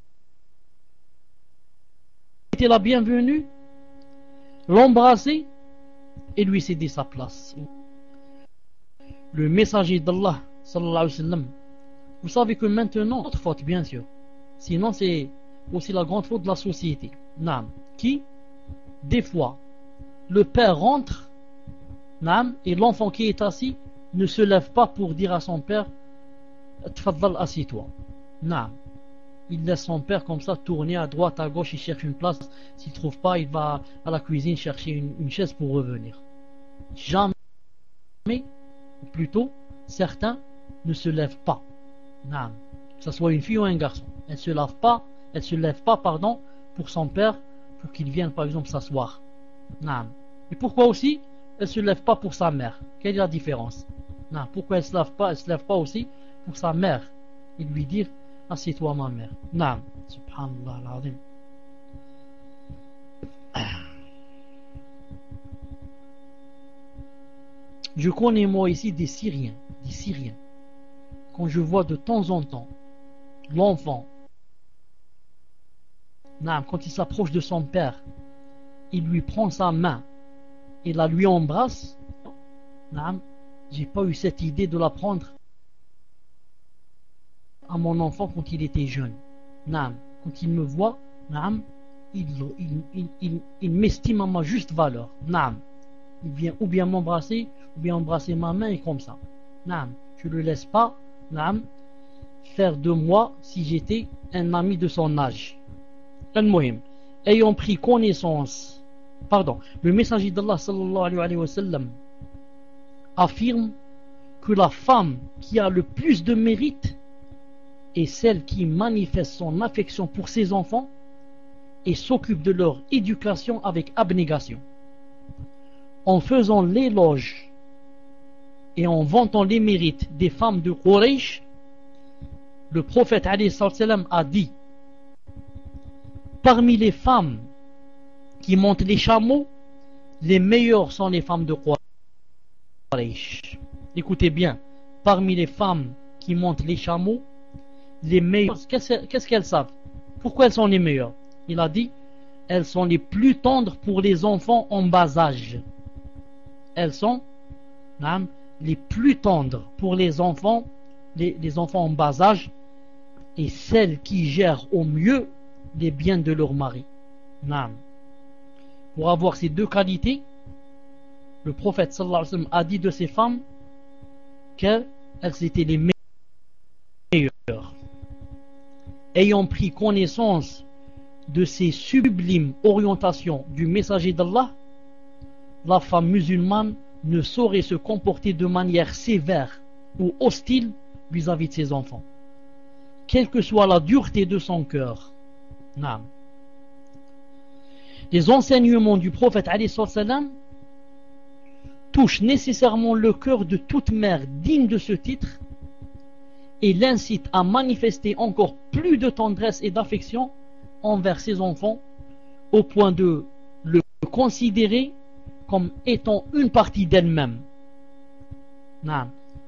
la bienvenue, l'embrassait et lui cédait sa place. Le messager d'Allah sallallahu alayhi wa sallam, vous savez que maintenant, notre faute bien sûr, sinon c'est aussi la grande faute de la société. Naam, qui des fois le père rentre, naam, et l'enfant qui est assis ne se lève pas pour dire à son père Tfaddal, assis-toi. Naam. Il laisse son père comme ça tourner à droite, à gauche, il cherche une place. S'il ne trouve pas, il va à la cuisine chercher une, une chaise pour revenir. Jamais, ou plutôt, certains ne se lèvent pas. Naam. Que ce soit une fille ou un garçon. Elle ne se lève pas, elle se lève pas, pardon, pour son père, pour qu'il vienne par exemple s'asseoir. Naam. Et pourquoi aussi elle ne se lève pas pour sa mère? Quelle est la différence? Naam. Pourquoi elle ne se lève pas, elle se lève pas aussi pour sa mère et lui dire assieds-toi ma mère. Naam. Subhanallah al-azim. Je connais moi ici des Syriens, des Syriens. Quand je vois de temps en temps l'enfant, naam, quand il s'approche de son père, il lui prend sa main et la lui embrasse. Naam, j'ai pas eu cette idée de la prendre à mon enfant quand il était jeune. Naam, quand il me voit, naam, il, il, il, il, il m'estime à ma juste valeur. Naam, il vient ou bien m'embrasser, ou bien embrasser ma main et comme ça. Naam, je ne le laisse pas, naam, faire de moi si j'étais un ami de son âge. Al-Muhim, ayant pris connaissance, pardon, le messager d'Allah sallallahu alayhi wa sallam affirme que la femme qui a le plus de mérite est celle qui manifeste son affection pour ses enfants et s'occupe de leur éducation avec abnégation. En faisant l'éloge et en vantant les mérites des femmes de Quraysh, le prophète alayhi salam a dit: parmi les femmes qui montent les chameaux, les meilleures sont les femmes de Quraysh. Écoutez bien, parmi les femmes qui montent les chameaux, les meilleures, qu'est-ce qu'elles savent? Pourquoi elles sont les meilleures? Il a dit: elles sont les plus tendres pour les enfants en bas âge. Elles sont naam, les plus tendres pour les enfants, les, les enfants en bas âge, et celles qui gèrent au mieux les biens de leur mari. Naam. Pour avoir ces deux qualités, le prophète sallallahu alayhi wa sallam a dit de ces femmes qu'elles étaient les meilleures. Ayant pris connaissance de ces sublimes orientations du messager d'Allah, la femme musulmane ne saurait se comporter de manière sévère ou hostile vis-à-vis de ses enfants, quelle que soit la dureté de son cœur. Naam. Les enseignements du prophète alayhi salam touchent nécessairement le cœur de toute mère digne de ce titre et l'incitent à manifester encore plus de tendresse et d'affection envers ses enfants, au point de le considérer comme étant une partie d'elle-même. Naam.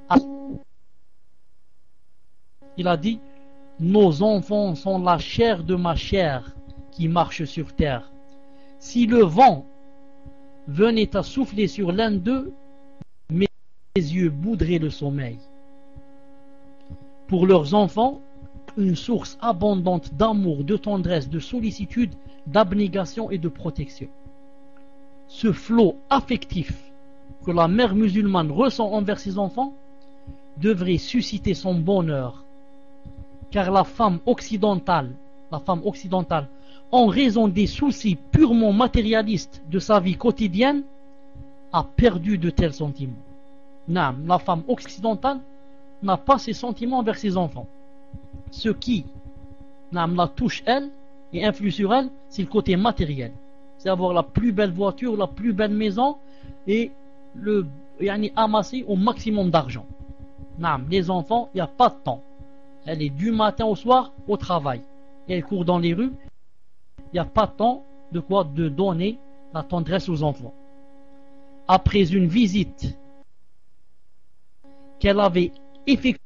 Il a dit: nos enfants sont la chair de ma chair qui marche sur terre. Si le vent venait à souffler sur l'un d'eux, mes yeux boudraient le sommeil. Pour leurs enfants, une source abondante d'amour, de tendresse, de sollicitude, d'abnégation et de protection. Ce flot affectif que la mère musulmane ressent envers ses enfants devrait susciter son bonheur, car la femme occidentale, la femme occidentale, en raison des soucis purement matérialistes de sa vie quotidienne, a perdu de tels sentiments. Non, la femme occidentale n'a pas ces sentiments envers ses enfants. Ce qui non, la touche elle et influe sur elle, c'est le côté matériel. C'est avoir la plus belle voiture, la plus belle maison et le yani, amasser au maximum d'argent. Non, les enfants, il n'y a pas de temps. Elle est du matin au soir au travail. Et elle court dans les rues. Il n'y a pas de temps de quoi de donner la tendresse aux enfants. Après une visite qu'elle avait effectuée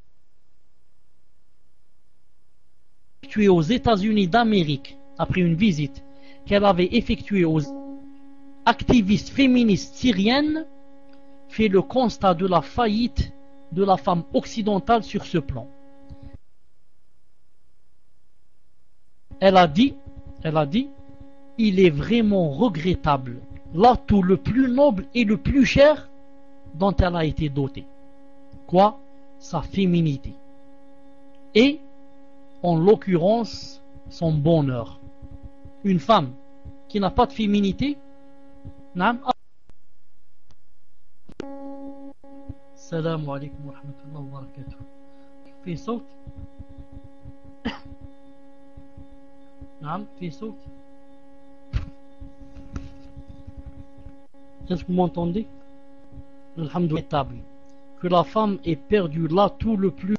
aux États-Unis d'Amérique, après une visite qu'elle avait effectuée aux activistes féministes syriennes, fait le constat de la faillite de la femme occidentale sur ce plan. Elle a dit, elle a dit, il est vraiment regrettable l'atout le plus noble et le plus cher dont elle a été dotée. Quoi? Sa féminité. Et, en l'occurrence, son bonheur. Une femme qui n'a pas de féminité, n'am. Salam alaikum wa rahmatullahi wa barakatuh. في صوت نعم في صوت. Est-ce que vous m'entendez? Alhamdoulilah, que la femme ait perdu l'atout le plus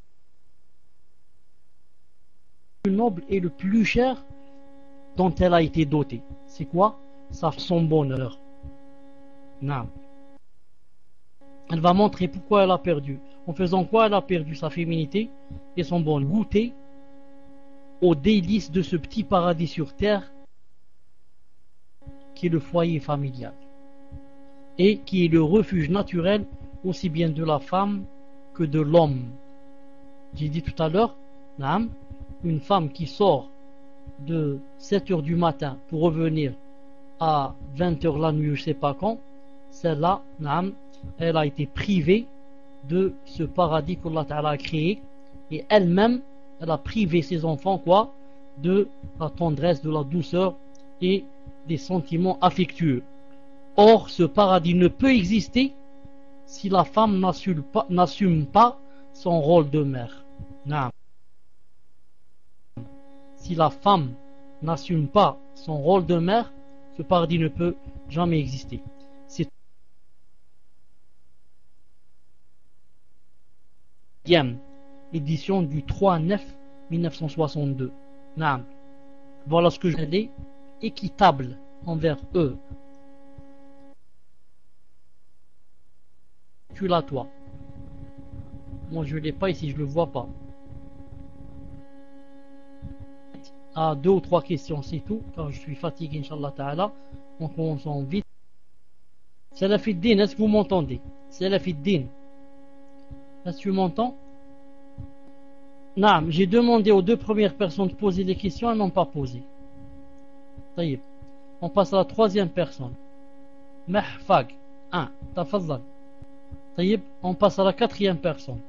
noble et le plus cher dont elle a été dotée. C'est quoi? Ça, son bonheur. Non. Elle va montrer pourquoi elle a perdu. En faisant quoi elle a perdu sa féminité et son bonheur. Goûter aux délices de ce petit paradis sur terre qui est le foyer familial et qui est le refuge naturel aussi bien de la femme que de l'homme. J'ai dit tout à l'heure, une femme qui sort de sept heures du matin pour revenir à vingt heures la nuit, je ne sais pas quand, celle-là, elle a été privée de ce paradis qu'Allah Ta'ala a créé, et elle-même, elle a privé ses enfants quoi, de la tendresse, de la douceur et des sentiments affectueux. Or, ce paradis ne peut exister si la femme n'assume pas, n'assume pas son rôle de mère. Non. Si la femme n'assume pas son rôle de mère, ce paradis ne peut jamais exister. C'est édition du trois neuf mille neuf cent soixante-deux. Non. Voilà ce que je dis, équitable envers eux. Tu l'as toi. Moi je ne l'ai pas ici, je ne le vois pas. À deux ou trois questions, c'est tout, car je suis fatigué, Inch'Allah Ta'ala. On commence en vite. Salafiddin, est-ce que vous m'entendez? Salafiddin, est-ce que tu m'entends? Non, j'ai demandé aux deux premières personnes de poser des questions, elles n'ont pas posé. Ça y est. On passe à la troisième personne. Mahfag, un, tafazzal. Ça y est, on passe à la quatrième personne.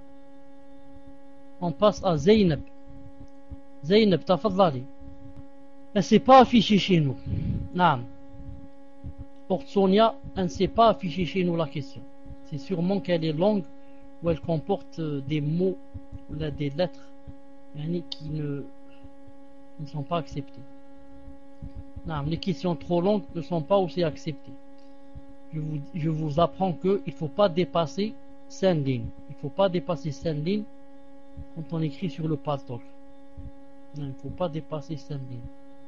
On passe à Zainab. Zainab, tafazzali. Elle ne s'est pas affichée chez nous. Non. Porte Sonia, elle ne s'est pas affichée chez nous la question. C'est sûrement qu'elle est longue ou elle comporte des mots ou des lettres qui ne, ne sont pas acceptées. Non, les questions trop longues ne sont pas aussi acceptées. Je vous, je vous apprends qu'il ne faut pas dépasser cinq lignes. Il ne faut pas dépasser cinq lignes quand on écrit sur le Paltalk. Non, il ne faut pas dépasser cinq lignes.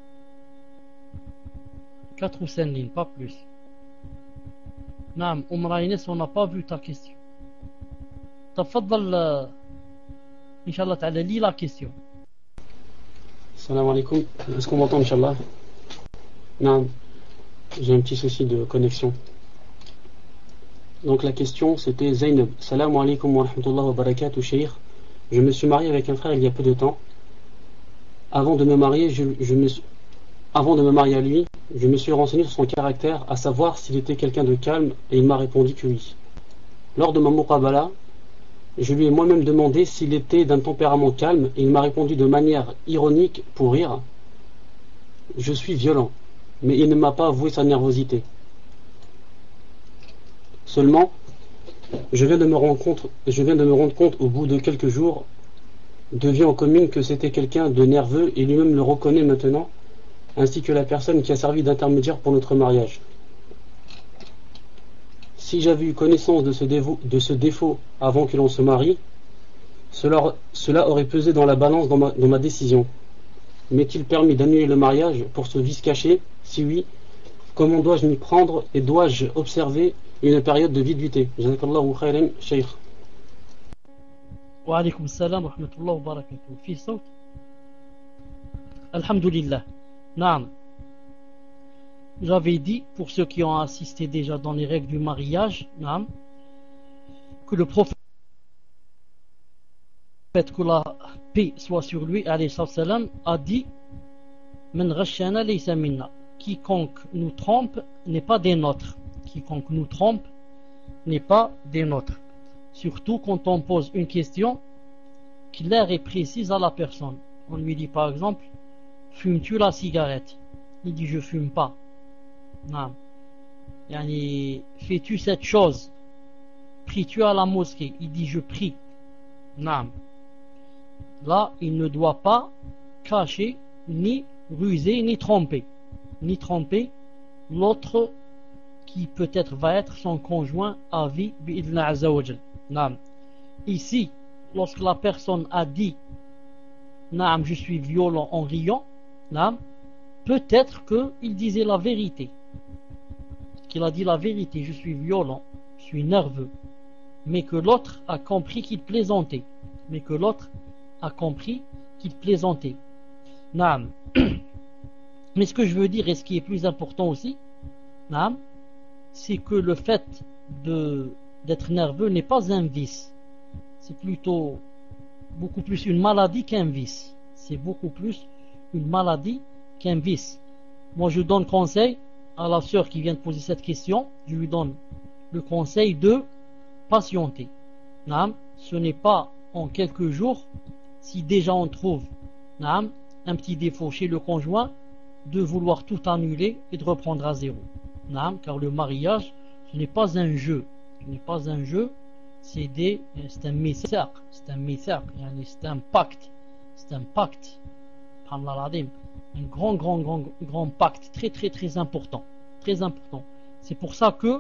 quatre ou cinq lignes, pas plus. Non, Omra Inès, on n'a pas vu ta question. Tafaddal, Inch'Allah Ta'ala, lis la question. Salam alaikum. Est-ce qu'on m'entend, Inch'Allah? Non, j'ai un petit souci de connexion. Donc la question c'était Zainab. Salam alaikum wa rahmatullahi wa barakatuh, Cheikh. Je me suis marié avec un frère il y a peu de temps. Avant de me marier, je, je me suis, avant de me marier à lui, je me suis renseigné sur son caractère, à savoir s'il était quelqu'un de calme, et il m'a répondu que oui. Lors de ma muqabala, je lui ai moi-même demandé s'il était d'un tempérament calme, et il m'a répondu de manière ironique pour rire: je suis violent, mais il ne m'a pas avoué sa nervosité. Seulement, je viens de me rendre compte, je viens de me rendre compte au bout de quelques jours de vie en commune que c'était quelqu'un de nerveux, et lui-même le reconnaît maintenant, ainsi que la personne qui a servi d'intermédiaire pour notre mariage. Si j'avais eu connaissance de ce, dévo, de ce défaut avant que l'on se marie, cela, cela aurait pesé dans la balance dans ma, dans ma décision. M'est-il permis d'annuler le mariage pour ce vice caché? Si oui, comment dois-je m'y prendre et dois-je observer une période de viduité? Jazakallahu khairan, Cheikh. Wa alaykoum salam wa rahmatullahi wa barakatuh. Fi sawt. Alhamdulillah. Naam. J'avais dit, pour ceux qui ont assisté déjà dans les règles du mariage, naam, que le prophète, que la paix soit sur lui, alayhi salam, a dit: Men ghashana laysa minna. Quiconque nous trompe n'est pas des nôtres. Quiconque nous trompe n'est pas des nôtres. Surtout quand on pose une question claire et précise à la personne. On lui dit par exemple: fumes-tu la cigarette? Il dit: je fume pas. Non. Yani, fais-tu cette chose? Pries-tu à la mosquée? Il dit: je prie. Non. Là, il ne doit pas cacher, ni ruser, ni tromper. Ni tromper l'autre qui peut-être va être son conjoint à vie, bi'idhna azza wa jal. Non. Ici, lorsque la personne a dit: Naam, je suis violent, en riant, naam, peut-être qu'il disait la vérité. Qu'il a dit la vérité: je suis violent, je suis nerveux. Mais que l'autre a compris qu'il plaisantait. Mais que l'autre a compris qu'il plaisantait. Naam. Mais ce que je veux dire, et ce qui est plus important aussi, naam, c'est que le fait de, d'être nerveux n'est pas un vice. C'est plutôt beaucoup plus une maladie qu'un vice. C'est beaucoup plus une maladie qu'un vice. Moi, je donne conseil à la sœur qui vient de poser cette question. Je lui donne le conseil de patienter. Naam, ce n'est pas en quelques jours, si déjà on trouve naam, un petit défaut chez le conjoint, de vouloir tout annuler et de reprendre à zéro. Naam, car le mariage, ce n'est pas un jeu. Ce n'est pas un jeu. C'est, des, c'est un mithaq, c'est un mithaq, c'est un pacte, c'est un pacte, un grand, grand, grand, grand pacte, très, très, très important, très important. C'est pour ça que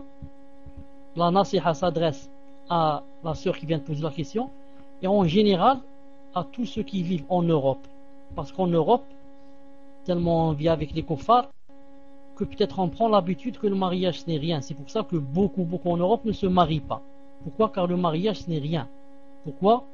la nasiha s'adresse à la sœur qui vient de poser la question, et en général à tous ceux qui vivent en Europe, parce qu'en Europe, tellement on vit avec les kuffars, que peut-être on prend l'habitude que le mariage ce n'est rien. C'est pour ça que beaucoup, beaucoup en Europe ne se marient pas. Pourquoi? Car le mariage ce n'est rien. Pourquoi?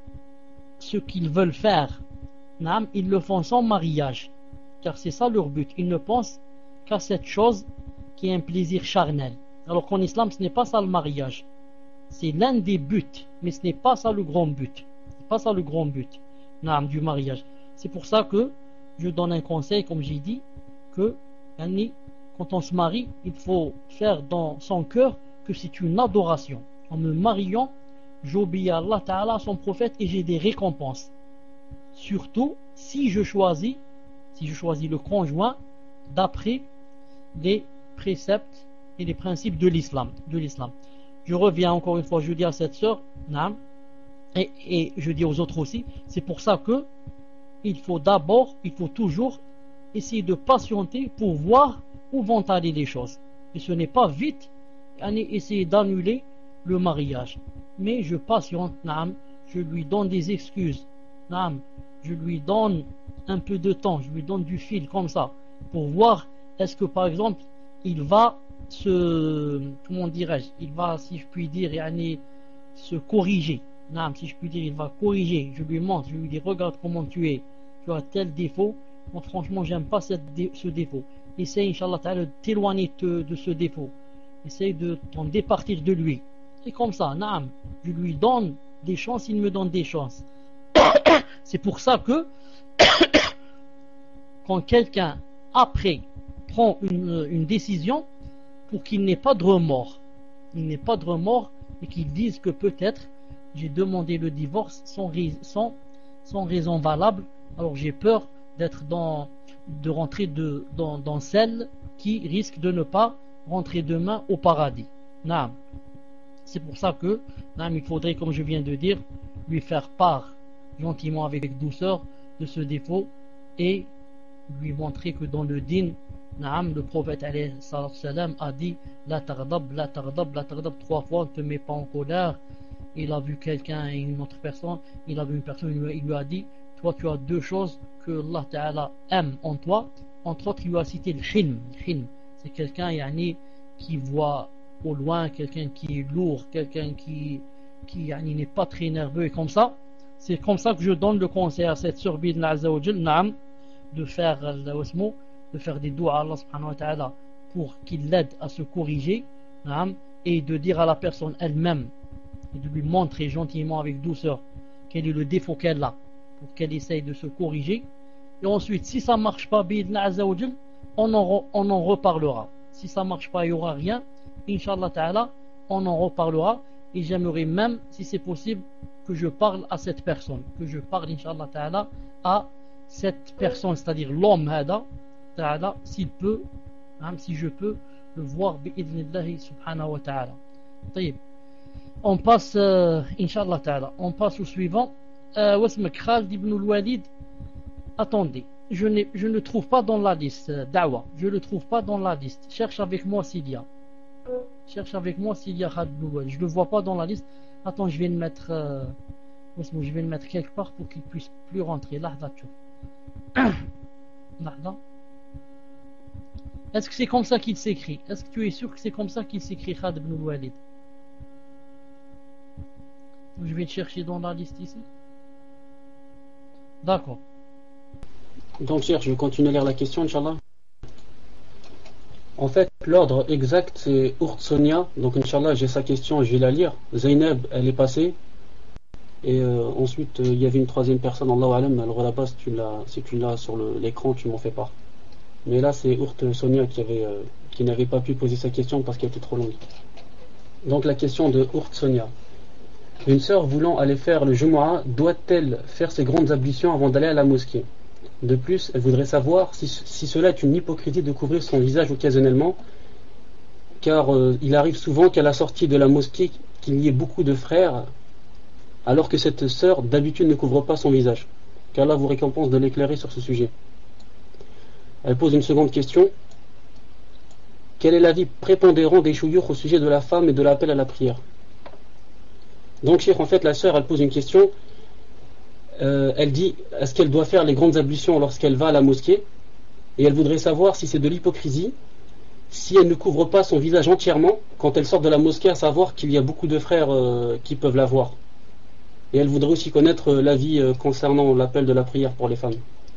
Ce qu'ils veulent faire, naam, ils le font sans mariage, car c'est ça leur but. Ils ne pensent qu'à cette chose qui est un plaisir charnel. Alors qu'en islam ce n'est pas ça le mariage. C'est l'un des buts, mais ce n'est pas ça le grand but. C'est pas ça le grand but, naam, du mariage. C'est pour ça que je donne un conseil, comme j'ai dit, que quand on se marie, il faut faire dans son cœur que c'est une adoration. En me mariant, j'obéis à Allah Ta'ala, à son prophète, et j'ai des récompenses. Surtout si je choisis, si je choisis le conjoint d'après les préceptes et les principes de l'islam. De l'islam. Je reviens encore une fois, je dis à cette sœur, et, et je dis aux autres aussi, c'est pour ça que il faut d'abord, il faut toujours essayer de patienter pour voir où vont aller les choses. Et ce n'est pas vite essayer d'annuler le mariage. Mais je patiente, naam, je lui donne des excuses, naam, je lui donne un peu de temps, je lui donne du fil comme ça, pour voir est-ce que par exemple il va se, comment dirais-je, il va, si je puis dire, yani, se corriger. Naam, si je puis dire, il va corriger. Je lui montre, je lui dis: regarde comment tu es, tu as tel défaut. Moi, franchement, j'aime pas cette dé- ce défaut. Essaye, Inch'Allah Ta'ala, de t'éloigner de, de ce défaut. Essaye de t'en départir de lui. Et comme ça, naam, je lui donne des chances, il me donne des chances. C'est pour ça que quand quelqu'un après prend une, une décision pour qu'il n'ait pas de remords, il n'ait pas de remords et qu'il dise que peut-être j'ai demandé le divorce sans, sans, sans raison valable, alors j'ai peur d'être dans, de rentrer de, dans, dans celle qui risque de ne pas rentrer demain au paradis. Naam. C'est pour ça que naam, il faudrait, comme je viens de dire, lui faire part gentiment avec douceur de ce défaut et lui montrer que dans le din, naam, le prophète alayhi salam a dit la taghdab, la taghdab, la taghdab trois fois, ne te mets pas en colère. Il a vu quelqu'un et une autre personne, il a vu une personne, il lui, il lui a dit toi tu as deux choses que Allah Ta'ala aime en toi, entre autres il lui a cité le hilm. Le hilm, c'est quelqu'un yani, qui voit au loin, quelqu'un qui est lourd, quelqu'un qui, qui yani, n'est pas très nerveux et comme ça. C'est comme ça que je donne le conseil à cette sœur Bidna Azza wa Jal, naam, de faire de faire des doigts à Allah subhanahu wa ta'ala pour qu'il l'aide à se corriger, naam, et de dire à la personne elle-même et de lui montrer gentiment avec douceur quel est le défaut qu'elle a pour qu'elle essaye de se corriger. Et ensuite, si ça ne marche pas, Bidna Azza wa Jal, on en, on en reparlera. Si ça ne marche pas, il n'y aura rien, Inch'Allah ta'ala, on en reparlera. Et j'aimerais même, si c'est possible, que je parle à cette personne, que je parle, Inch'Allah ta'ala, à cette personne, c'est-à-dire l'homme, hada, ta'ala, s'il peut, hein, si je peux, le voir, bi'idhnillahi subhanahu wa ta'ala. طيب. On passe, euh, Inch'Allah ta'ala, on passe au suivant. Euh, Wasmak Khalid ibn al-Walid. Attendez, je, je ne trouve pas dans la liste, euh, Dawa, je ne le trouve pas dans la liste. Cherche avec moi s'il y a. Cherche avec moi s'il y a Khalid ibn al-Walid. Je ne le vois pas dans la liste. Attends, je vais le mettre, euh, je vais le mettre quelque part pour qu'il puisse plus rentrer. Là, là, là. Est-ce que c'est comme ça qu'il s'écrit? Est-ce que tu es sûr que c'est comme ça qu'il s'écrit Khalid ibn al-Walid? Je vais le chercher dans la liste ici. D'accord. Donc, cher, je vais continuer à lire la question, Inch'Allah. En fait, l'ordre exact, c'est Ourt Sonia. Donc, Inch'Allah, j'ai sa question, je vais la lire. Zainab, elle est passée. Et euh, ensuite, euh, il y avait une troisième personne, Allahu Alam. Alors là-bas, si tu l'as, si tu l'as sur le, l'écran, tu m'en fais part. Mais là, c'est Ourt Sonia qui, avait, euh, qui n'avait pas pu poser sa question parce qu'elle était trop longue. Donc, la question de Ourt Sonia. Une sœur voulant aller faire le Jumu'ah, doit-elle faire ses grandes ablutions avant d'aller à la mosquée? De plus, elle voudrait savoir si, si cela est une hypocrisie de couvrir son visage occasionnellement, car euh, il arrive souvent qu'à la sortie de la mosquée, qu'il y ait beaucoup de frères, alors que cette sœur d'habitude ne couvre pas son visage. Qu'Allah vous récompense de l'éclairer sur ce sujet. Elle pose une seconde question. Quel est l'avis prépondérant des chouyours au sujet de la femme et de l'appel à la prière? Donc, Cheikh, en fait, la sœur, elle pose une question. Euh, elle dit, est-ce qu'elle doit faire les grandes ablutions lorsqu'elle va à la mosquée? Et elle voudrait savoir si c'est de l'hypocrisie, si elle ne couvre pas son visage entièrement quand elle sort de la mosquée, à savoir qu'il y a beaucoup de frères euh, qui peuvent la voir. Et elle voudrait aussi connaître euh, l'avis euh, concernant l'appel de la prière pour les femmes.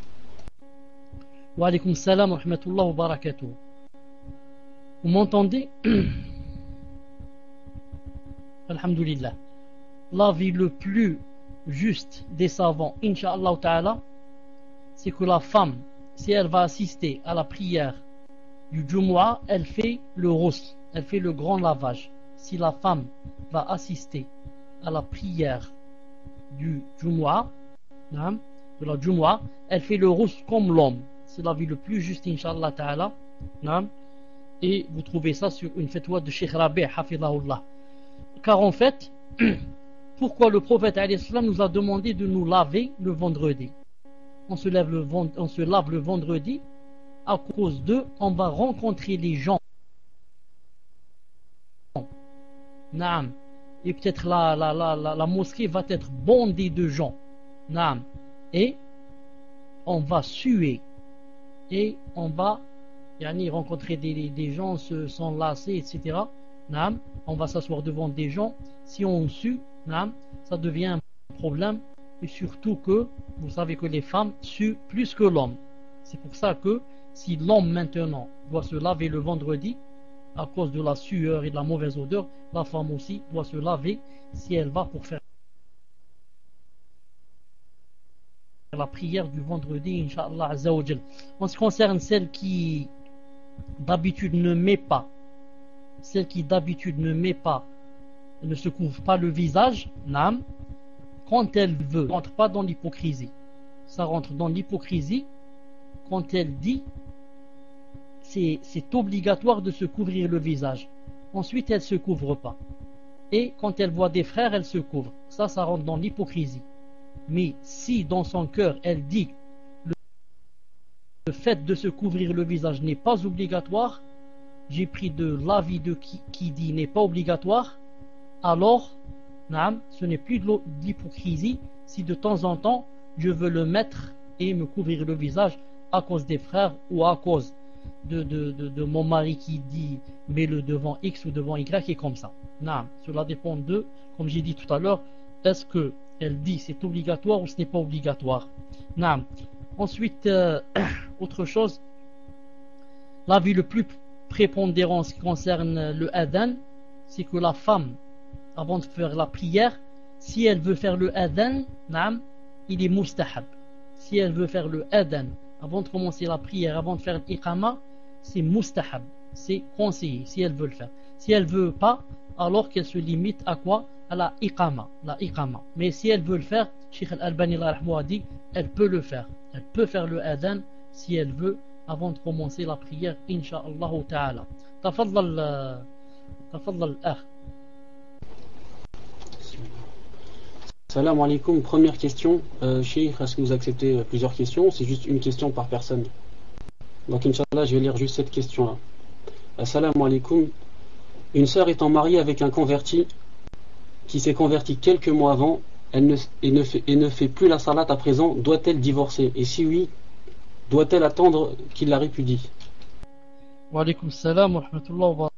Wa alaykoum salam wa rahmatullah wa barakatuh. Vous m'entendez? Alhamdulillah. L'avis le plus juste des savants, Inch'Allah ta'ala, c'est que la femme, si elle va assister à la prière du Jumu'ah, elle fait le ghusl, elle fait le grand lavage. Si la femme va assister à la prière du Jumu'ah, de la Jumu'ah, elle fait le ghusl comme l'homme. C'est l'avis le plus juste, Inch'Allah ta'ala. Et vous trouvez ça sur une fatwa de Cheikh Rabi' hafidhahullah. Car en fait, pourquoi le prophète alayhi salam nous a demandé de nous laver le vendredi? On se lave le, on se lave le vendredi à cause de, on va rencontrer les gens. Naam. Et peut-être la, la, la, la, la mosquée va être bondée de gens. Naam. Et on va suer. Et on va yani, rencontrer des, des gens, se s'enlacer, et cetera. Naam. On va s'asseoir devant des gens. Si on sue, naam, ça devient un problème. Et surtout que, vous savez que les femmes suent plus que l'homme. C'est pour ça que si l'homme maintenant doit se laver le vendredi, à cause de la sueur et de la mauvaise odeur, la femme aussi doit se laver si elle va pour faire la prière du vendredi, Inch'Allah Azza wa Jal. En ce qui concerne celle qui d'habitude ne met pas, celle qui d'habitude ne met pas, ne se couvre pas le visage, nam, quand elle veut, ça rentre pas dans l'hypocrisie. Ça rentre dans l'hypocrisie quand elle dit c'est, c'est obligatoire de se couvrir le visage. Ensuite, elle se couvre pas. Et quand elle voit des frères, elle se couvre. Ça, ça rentre dans l'hypocrisie. Mais si dans son cœur, elle dit le, le fait de se couvrir le visage n'est pas obligatoire, j'ai pris de l'avis de qui, qui dit n'est pas obligatoire, alors, naam, ce n'est plus de l'hypocrisie si de temps en temps, je veux le mettre et me couvrir le visage à cause des frères ou à cause de, de, de, de mon mari qui dit mets-le devant X ou devant Y et comme ça. Naam, cela dépend de, comme j'ai dit tout à l'heure, est-ce que elle dit c'est obligatoire ou ce n'est pas obligatoire. Naam. Ensuite, euh, autre chose, l'avis le plus prépondérant en ce qui concerne le adhan, c'est que la femme, avant de faire la prière, si elle veut faire le adhan, naam, il est mustahab. Si elle veut faire le adhan avant de commencer la prière, avant de faire l'iqama, c'est mustahab, c'est conseillé si elle veut le faire. Si elle veut pas, alors qu'elle se limite à quoi? À la iqama, la iqama. Mais si elle veut le faire, Cheikh Al-Albani a dit, elle peut le faire. Elle peut faire le adhan si elle veut avant de commencer la prière, Inch'Allah ta'ala. Tafaddal, tafaddal, ah. Salam alaikum, première question. Euh, Cheikh, est-ce que vous acceptez plusieurs questions? C'est juste une question par personne. Donc, Inch'Allah, je vais lire juste cette question-là. Salam alaikum. Une sœur étant mariée avec un converti qui s'est converti quelques mois avant elle ne, et, ne fait, et ne fait plus la salat à présent, doit-elle divorcer? Et si oui, doit-elle attendre qu'il la répudie? Wa alaikum salam wa rahmatullahi wa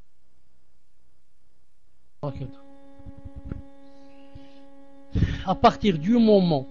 barakatuh. À partir du moment,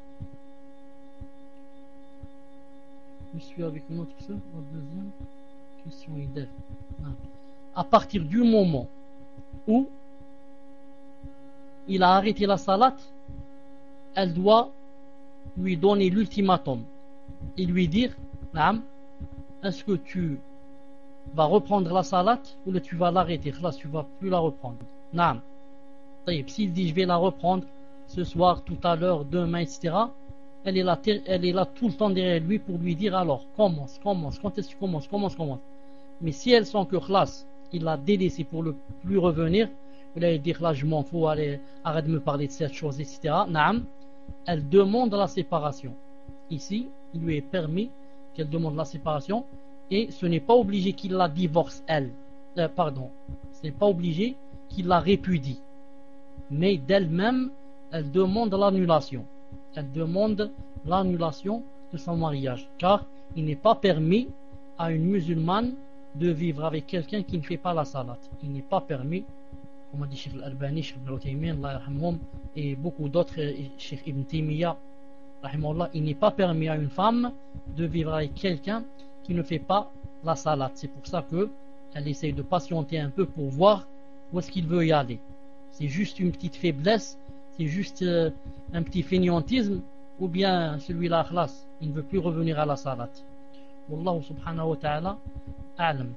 je suis avec une autre sœur, la deuxième question est d'elle. À partir du moment où il a arrêté la salat, elle doit lui donner l'ultimatum et lui dire, Naam, est-ce que tu vas reprendre la salat ou là tu vas l'arrêter? Là tu vas plus la reprendre. Naam. S'il dit je vais la reprendre ce soir, tout à l'heure, demain, et cetera, elle est, là, elle est là tout le temps derrière lui pour lui dire alors, commence, commence, quand est-ce que tu commences, commence, commence. Mais si elle sent que classe, il l'a délaissé pour ne plus revenir, il va dire là je m'en fous, allez, arrête de me parler de cette chose, et cetera. Naam, elle demande la séparation. Ici, il lui est permis qu'elle demande la séparation et ce n'est pas obligé qu'il la divorce, elle. Euh, pardon, ce n'est pas obligé qu'il la répudie. Mais d'elle-même, elle demande l'annulation. Elle demande l'annulation de son mariage. Car il n'est pas permis à une musulmane de vivre avec quelqu'un qui ne fait pas la salat. Il n'est pas permis, comme a dit Cheikh Al-Albani, Cheikh Ibn Uthaymin, et beaucoup d'autres, Cheikh Ibn Taymiyyah, il n'est pas permis à une femme de vivre avec quelqu'un qui ne fait pas la salat. C'est pour ça qu'elle essaye de patienter un peu pour voir où est-ce qu'il veut y aller. C'est juste une petite faiblesse, c'est juste euh, un petit fainéantisme, ou bien celui-là, khlas, il ne veut plus revenir à la salat. Wallahu subhanahu wa ta'ala a'lam.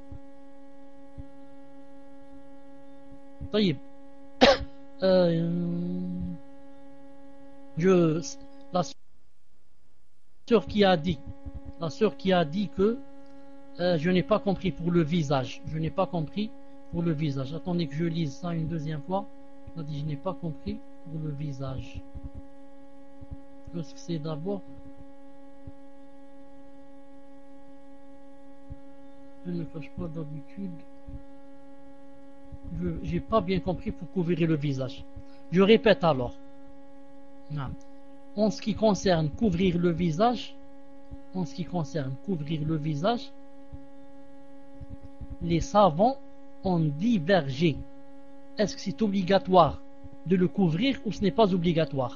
طيب. euh, je, la sœur qui a dit, la sœur qui a dit que euh, je n'ai pas compris pour le visage, je n'ai pas compris pour le visage. Attendez que je lise ça une deuxième fois. Elle a dit je n'ai pas compris pour le visage. Qu'est-ce que c'est d'abord? Je ne cache pas d'habitude. Je n'ai pas bien compris pour couvrir le visage. Je répète alors. Non. En ce qui concerne couvrir le visage, en ce qui concerne couvrir le visage, les savants ont divergé. Est-ce que c'est obligatoire de le couvrir ou ce n'est pas obligatoire?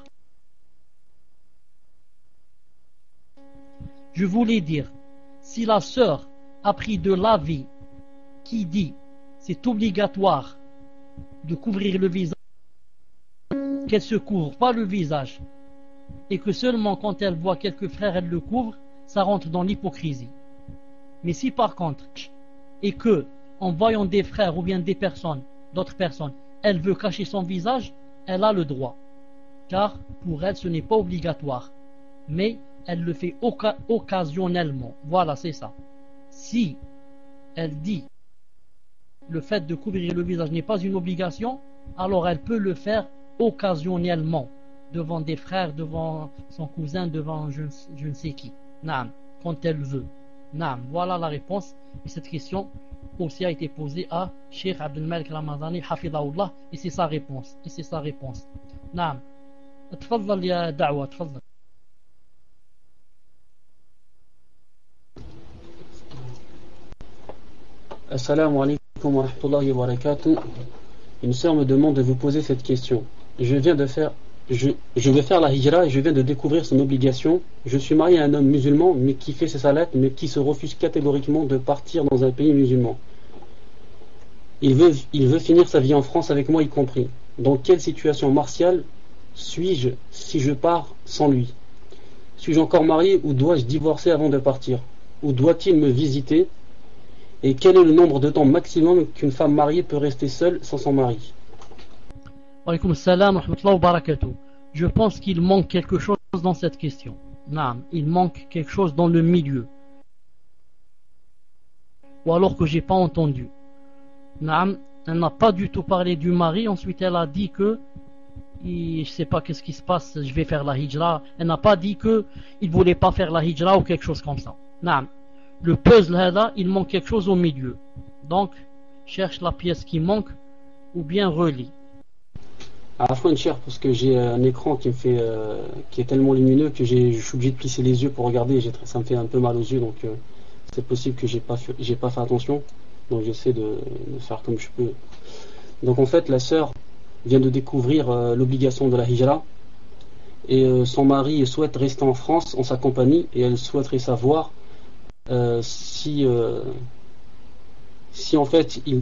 Je voulais dire, si la sœur a pris de l'avis qui dit c'est obligatoire de couvrir le visage, qu'elle se couvre pas le visage et que seulement quand elle voit quelques frères, elle le couvre, ça rentre dans l'hypocrisie. Mais si par contre, et que, en voyant des frères ou bien des personnes, d'autres personnes, elle veut cacher son visage, elle a le droit. Car pour elle, ce n'est pas obligatoire. Mais elle le fait oca- occasionnellement. Voilà, c'est ça. Si elle dit le fait de couvrir le visage n'est pas une obligation, alors elle peut le faire occasionnellement, devant des frères, devant son cousin, devant je, je ne sais qui. Naam, quand elle veut. Naam, voilà la réponse. Et cette question aussi a été posée à Cheikh Abdel Malik Ramadani, Hafidahullah, et c'est sa réponse. Et c'est sa réponse. Naam. تفضل يا دعوة تفضل. Assalamu alaikum wa rahmatullahi wa barakatuh. Une sœur me demande de vous poser cette question. Je viens de faire, je, je vais faire la hijra et je viens de découvrir son obligation. Je suis marié à un homme musulman, mais qui fait ses salats, mais qui se refuse catégoriquement de partir dans un pays musulman. Il veut, il veut finir sa vie en France avec moi y compris. Dans quelle situation martiale suis-je si je pars sans lui? Suis-je encore marié ou dois-je divorcer avant de partir? Ou doit-il me visiter? Et quel est le nombre de temps maximum qu'une femme mariée peut rester seule sans son mari? Wa alaykoum salam wa rahmatullahi wa barakatuh. Je pense qu'il manque quelque chose dans cette question. Naam, il manque quelque chose dans le milieu. Ou alors que j'ai pas entendu. Naam, elle n'a pas du tout parlé du mari. Ensuite, elle a dit que je sais pas qu'est-ce qui se passe, je vais faire la hijra. Elle n'a pas dit que il voulait pas faire la hijra ou quelque chose comme ça. Naam. Le puzzle là, il manque quelque chose au milieu. Donc, cherche la pièce qui manque ou bien relis. À la fois une chère parce que j'ai un écran qui me fait, euh, qui est tellement lumineux que j'ai, je suis obligé de plisser les yeux pour regarder. J'ai, ça me fait un peu mal aux yeux, donc euh, c'est possible que j'ai pas, fait, j'ai pas fait attention. Donc j'essaie de, de faire comme je peux. Donc en fait, la sœur vient de découvrir euh, l'obligation de la hijra et euh, son mari souhaite rester en France en sa compagnie et elle souhaiterait savoir Euh, si euh, si en fait il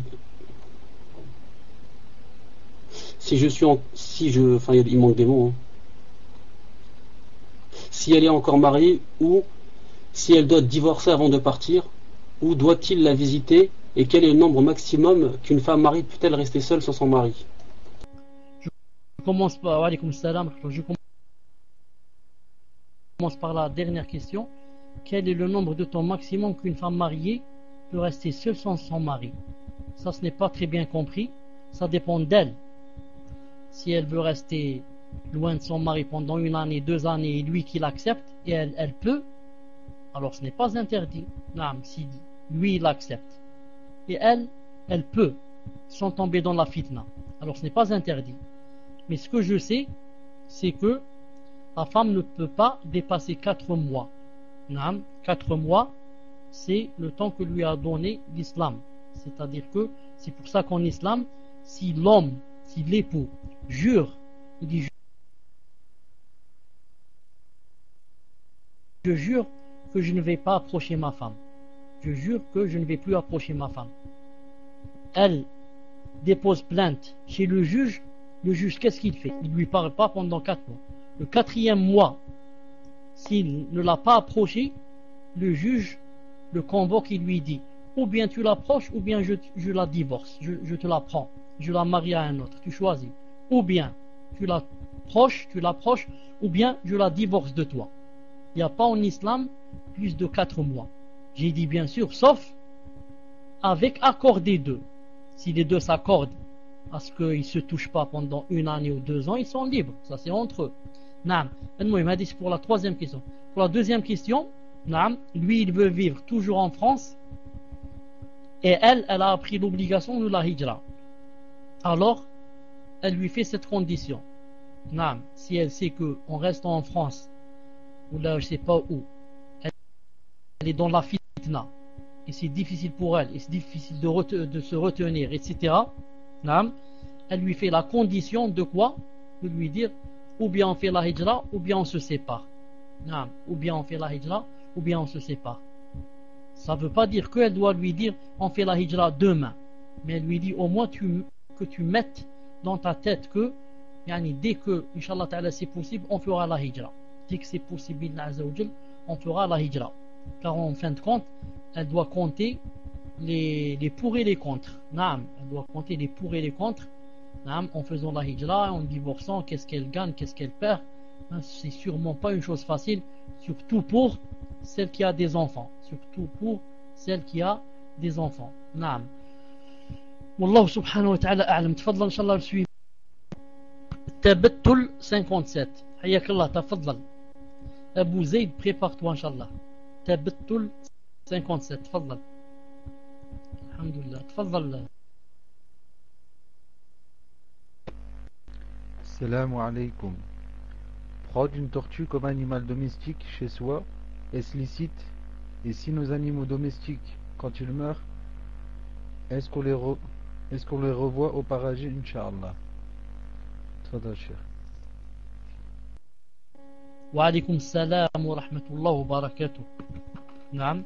si je suis en, si je enfin il manque des mots hein. Si elle est encore mariée ou si elle doit divorcer avant de partir ou doit-il la visiter et quel est le nombre maximum qu'une femme mariée peut-elle rester seule sans son mari? Je commence par wa alaykoum salam, je commence par la dernière question. Quel est le nombre de temps maximum qu'une femme mariée peut rester seule sans son mari? Ça, ce n'est pas très bien compris. Ça dépend d'elle. Si elle veut rester loin de son mari pendant une année, deux années, et lui qui l'accepte, et elle, elle peut, alors ce n'est pas interdit. Non, si lui il accepte, et elle, elle peut, sans tomber dans la fitna, alors ce n'est pas interdit. Mais ce que je sais, c'est que la femme ne peut pas dépasser quatre mois. Non, quatre mois, c'est le temps que lui a donné l'islam. C'est-à-dire que c'est pour ça qu'en islam, si l'homme, si l'époux jure, il dit je jure que je ne vais pas approcher ma femme. Je jure que je ne vais plus approcher ma femme. Elle dépose plainte chez le juge. Le juge, qu'est-ce qu'il fait? Il ne lui parle pas pendant quatre mois. Le quatrième mois, s'il ne l'a pas approché, le juge le convoque et lui dit ou bien tu l'approches ou bien je, je la divorce, je, je te la prends, je la marie à un autre, tu choisis. Ou bien tu l'approches, tu l'approches, ou bien je la divorce de toi. Il n'y a pas en islam plus de quatre mois. J'ai dit bien sûr, sauf avec accord des deux. Si les deux s'accordent à ce qu'ils ne se touchent pas pendant une année ou deux ans, ils sont libres. Ça c'est entre eux. Naam. Il m'a dit c'est pour la troisième question. Pour la deuxième question, naam, lui il veut vivre toujours en France et elle, elle a appris l'obligation de la hijra. Alors, elle lui fait cette condition. Naam, si elle sait qu'en restant en France, ou là je sais pas où, elle, elle est dans la fitna, et c'est difficile pour elle, et c'est difficile de, rete- de se retenir, et cetera. Naam, elle lui fait la condition de quoi? De lui dire, ou bien on fait la hijra, ou bien on se sépare. Naam, ou bien on fait la hijra, ou bien on se sépare. Ça ne veut pas dire qu'elle doit lui dire on fait la hijra demain, mais elle lui dit au moins tu, que tu mettes dans ta tête que yani, dès que, Inch'Allah Ta'ala, c'est possible, on fera la hijra. Dès que c'est possible, on fera la hijra. Car en fin de compte, elle doit compter les, les pour et les contre. Naam, elle doit compter les pour et les contre. Naam, en faisant la hijra, en divorçant, qu'est-ce qu'elle gagne, qu'est-ce qu'elle perd. Hein, c'est sûrement pas une chose facile, surtout pour celle qui a des enfants. Surtout pour celle qui a des enfants. Naam. Wallahu subhanahu wa ta'ala a'lam. Tfadlan, Inch'Allah, le suivant. Tabattul cinquante-sept. Hayakallah, tafadlan. Abu Zayd, prépare-toi, Inch'Allah. Tabattul cinquante-sept. Tfadlan. Alhamdulillah. Tfadlan. Salam alaykoum. Prendre une tortue comme animal domestique chez soi est-ce licite? Et si nos animaux domestiques, quand ils meurent, est-ce qu'on les, re... est-ce qu'on les revoit au paradis, Inch'Allah? Tfadal, Cheikh. Wa alaykoum salam wa rahmatullah wa barakatuh. Naam.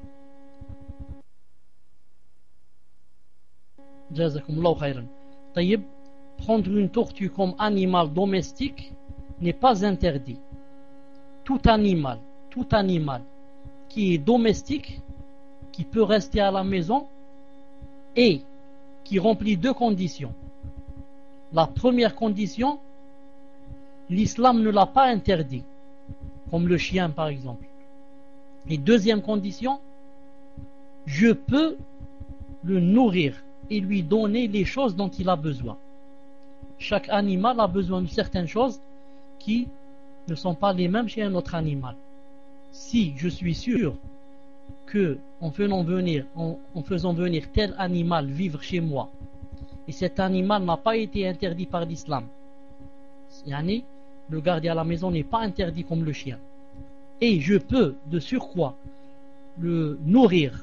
Jazakumullahu khayran. Tayyib, prendre une tortue comme animal domestique n'est pas interdit. Tout animal, tout animal qui est domestique, qui peut rester à la maison et qui remplit deux conditions. La première condition, l'islam ne l'a pas interdit, comme le chien par exemple. Et deuxième condition, je peux le nourrir et lui donner les choses dont il a besoin. Chaque animal a besoin de certaines choses qui ne sont pas les mêmes chez un autre animal. Si je suis sûr que en faisant venir, en, en faisant venir tel animal vivre chez moi, et cet animal n'a pas été interdit par l'islam, yani, le garder à la maison n'est pas interdit comme le chien, et je peux de surcroît le nourrir,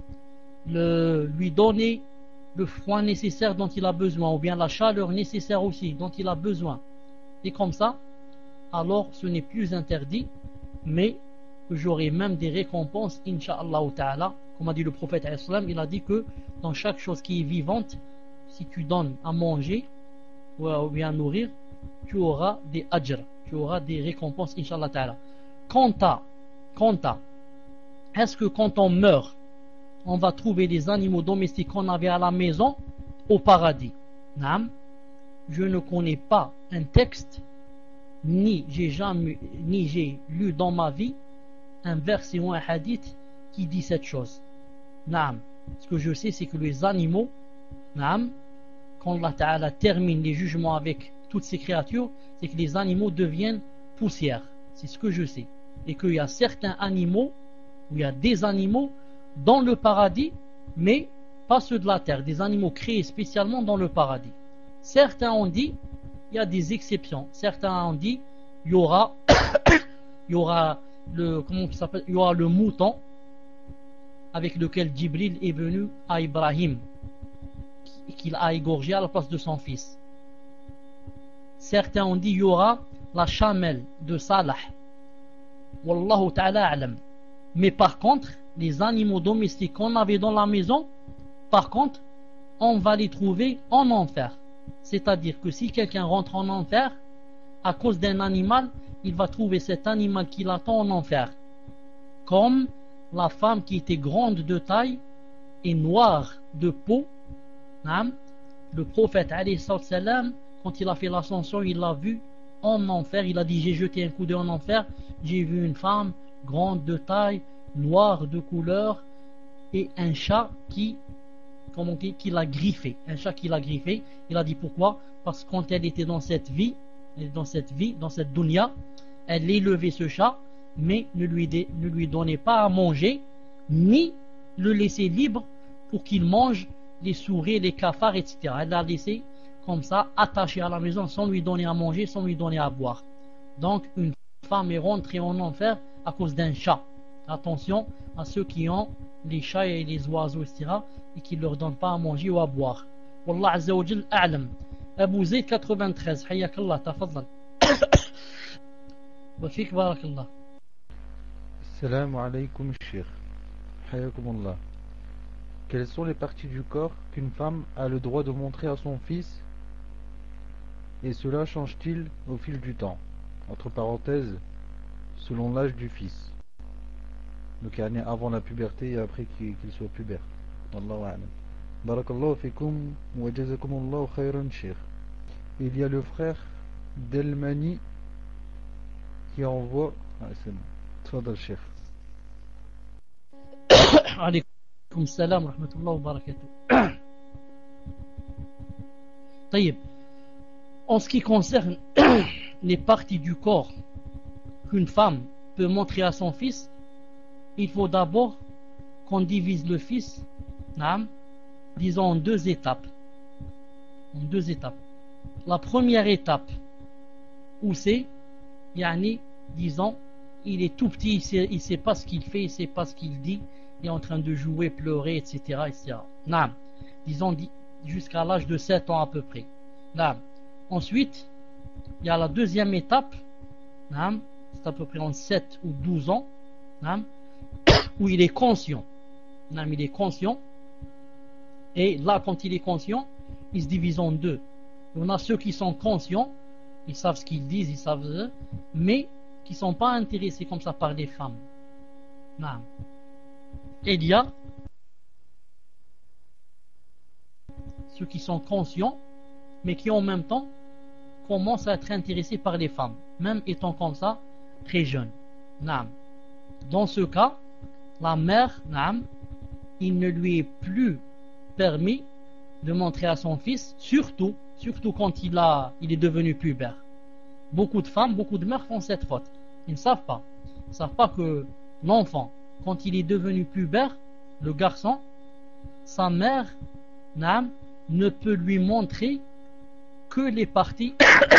le, lui donner le froid nécessaire dont il a besoin, ou bien la chaleur nécessaire aussi dont il a besoin, et comme ça, alors ce n'est plus interdit, mais que j'aurai même des récompenses, Inch'Allah Ta'ala. Comme a dit le prophète, il a dit que dans chaque chose qui est vivante, si tu donnes à manger ou bien à nourrir, tu auras des ajr, tu auras des récompenses, Inch'Allah Ta'ala. Quant à, quant à, est-ce que quand on meurt, on va trouver des animaux domestiques qu'on avait à la maison au paradis? Naam, je ne connais pas un texte, ni j'ai jamais, ni j'ai lu dans ma vie un verset ou un hadith qui dit cette chose. Naam. Ce que je sais, c'est que les animaux, naam, quand Allah Ta'ala termine les jugements avec toutes ces créatures, c'est que les animaux deviennent poussière. C'est ce que je sais. Et qu'il y a certains animaux, ou il y a des animaux dans le paradis, mais pas ceux de la terre, des animaux créés spécialement dans le paradis. Certains ont dit, il y a des exceptions. Certains ont dit, il y aura, il y aura le, comment il s'appelle, il y aura le mouton avec lequel Jibril est venu à Ibrahim, qu'il a égorgé à la place de son fils. Certains ont dit, il y aura la chamelle de Salah. Wallahu ta'ala a'lam. Mais par contre, les animaux domestiques qu'on avait dans la maison, par contre, on va les trouver en enfer. C'est-à-dire que si quelqu'un rentre en enfer, à cause d'un animal, il va trouver cet animal qui l'attend en enfer. Comme la femme qui était grande de taille et noire de peau. Le prophète, alayhi salam, quand il a fait l'ascension, il l'a vu en enfer. Il a dit, j'ai jeté un coup d'œil en enfer, j'ai vu une femme grande de taille, noire de couleur, et un chat qui, comment on dit, qui l'a griffé. Un chat qui l'a griffé. Il a dit pourquoi? Parce que quand elle était dans cette vie, dans cette vie, dans cette dunya, elle élevait ce chat, mais ne lui, dé, ne lui donnait pas à manger, ni le laissait libre pour qu'il mange les souris, les cafards, et cetera. Elle l'a laissé comme ça, attaché à la maison, sans lui donner à manger, sans lui donner à boire. Donc, une femme est rentrée en enfer à cause d'un chat. Attention à ceux qui ont les chats et les oiseaux, et cetera, et qui ne leur donnent pas à manger ou à boire. Wallah Azza wa Jal a'lam. Abu Zayd quatre-vingt-treize, hayakallah, tafadhal. Wa fik barakallah. Salam alaykoum, Cheikh. Hayakumullah. Quelles sont les parties du corps qu'une femme a le droit de montrer à son fils Et cela change-t-il au fil du temps? Entre parenthèses, selon l'âge du fils. Donc yani avant la puberté et après qu'il qu'il soit pubère. Wallahu a'lam. Barakallahu fikum wa jazakumullahu khayran sheikh. Il y a le frère d'Elmani qui envoie... Ah, c'est bon. Tfadal sheikh. Alaykoum salam wa rahmatullahi wa barakatuh. Taïb. En ce qui concerne les parties du corps qu'une femme peut montrer à son fils, il faut d'abord qu'on divise le fils, naam, disons en deux étapes. En deux étapes. La première étape, où c'est, yani, disons, il est tout petit, il sait, il sait pas ce qu'il fait, il sait pas ce qu'il dit, il est en train de jouer, pleurer, et cetera, et cetera. Naam. Disons jusqu'à l'âge de sept ans à peu près. Naam. Ensuite, il y a la deuxième étape, naam, c'est à peu près en sept ou douze ans, naam, où il est conscient. Naam, il est conscient. Et là, quand il est conscient, il se divise en deux. On a ceux qui sont conscients, ils savent ce qu'ils disent, ils savent, mais qui ne sont pas intéressés comme ça par les femmes. Naam. Et il y a ceux qui sont conscients, mais qui en même temps commencent à être intéressés par les femmes, même étant comme ça très jeunes. Naam. Dans ce cas, la mère, naam, il ne lui est plus permis de montrer à son fils, surtout, surtout quand il, a, il est devenu pubère. Beaucoup de femmes, beaucoup de mères font cette faute. Ils ne savent pas. Ils ne savent pas que l'enfant, quand il est devenu pubère, le garçon, sa mère, naam, ne peut lui montrer que les parties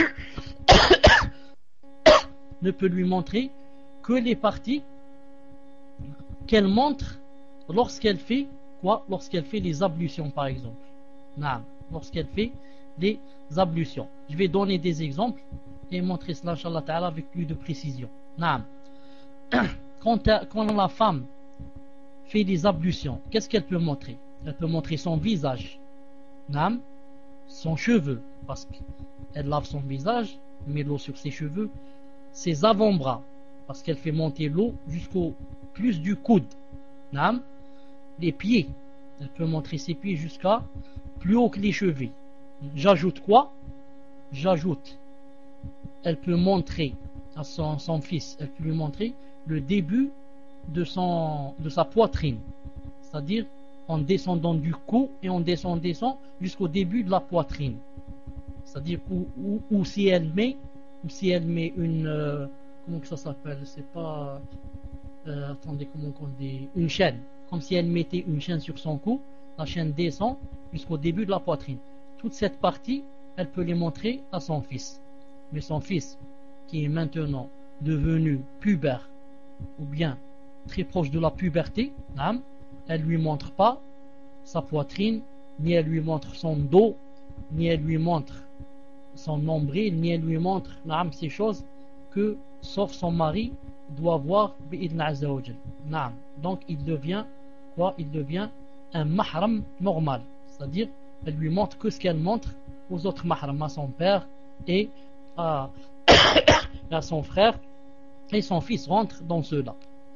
ne peut lui montrer que les parties qu'elle montre lorsqu'elle fait quoi? Lorsqu'elle fait les ablutions par exemple. Naam. Lorsqu'elle fait des ablutions. Je vais donner des exemples et montrer cela inchallah ta'ala avec plus de précision. Naam. Quand, quand la femme fait des ablutions, qu'est-ce qu'elle peut montrer? Elle peut montrer son visage. Naam. Son cheveu, parce qu'elle lave son visage, met l'eau sur ses cheveux, ses avant-bras, parce qu'elle fait monter l'eau jusqu'au plus du coude. Naam. Les pieds, elle peut montrer ses pieds jusqu'à plus haut que les chevilles. J'ajoute quoi? J'ajoute, elle peut montrer à son, son fils, elle peut lui montrer le début de, son, de sa poitrine, c'est-à-dire en descendant du cou et en descendant, descend jusqu'au début de la poitrine. C'est-à-dire où, où, où si elle met, ou si elle met une, euh, comment que ça s'appelle? C'est pas, euh, attendez, comment on dit? Une chaîne. Comme si elle mettait une chaîne sur son cou, la chaîne descend jusqu'au début de la poitrine. Toute cette partie, elle peut les montrer à son fils. Mais son fils, qui est maintenant devenu pubère, ou bien très proche de la puberté, naam, elle lui montre pas sa poitrine, ni elle lui montre son dos, ni elle lui montre son nombril, ni elle lui montre naam, ces choses que, sauf son mari, doit voir bi'idn azza wa jal. Naam. Donc il devient quoi? Il devient un mahram normal, c'est-à-dire elle lui montre que ce qu'elle montre aux autres mahram, à son père et à, à son frère, et son fils rentre dans cela.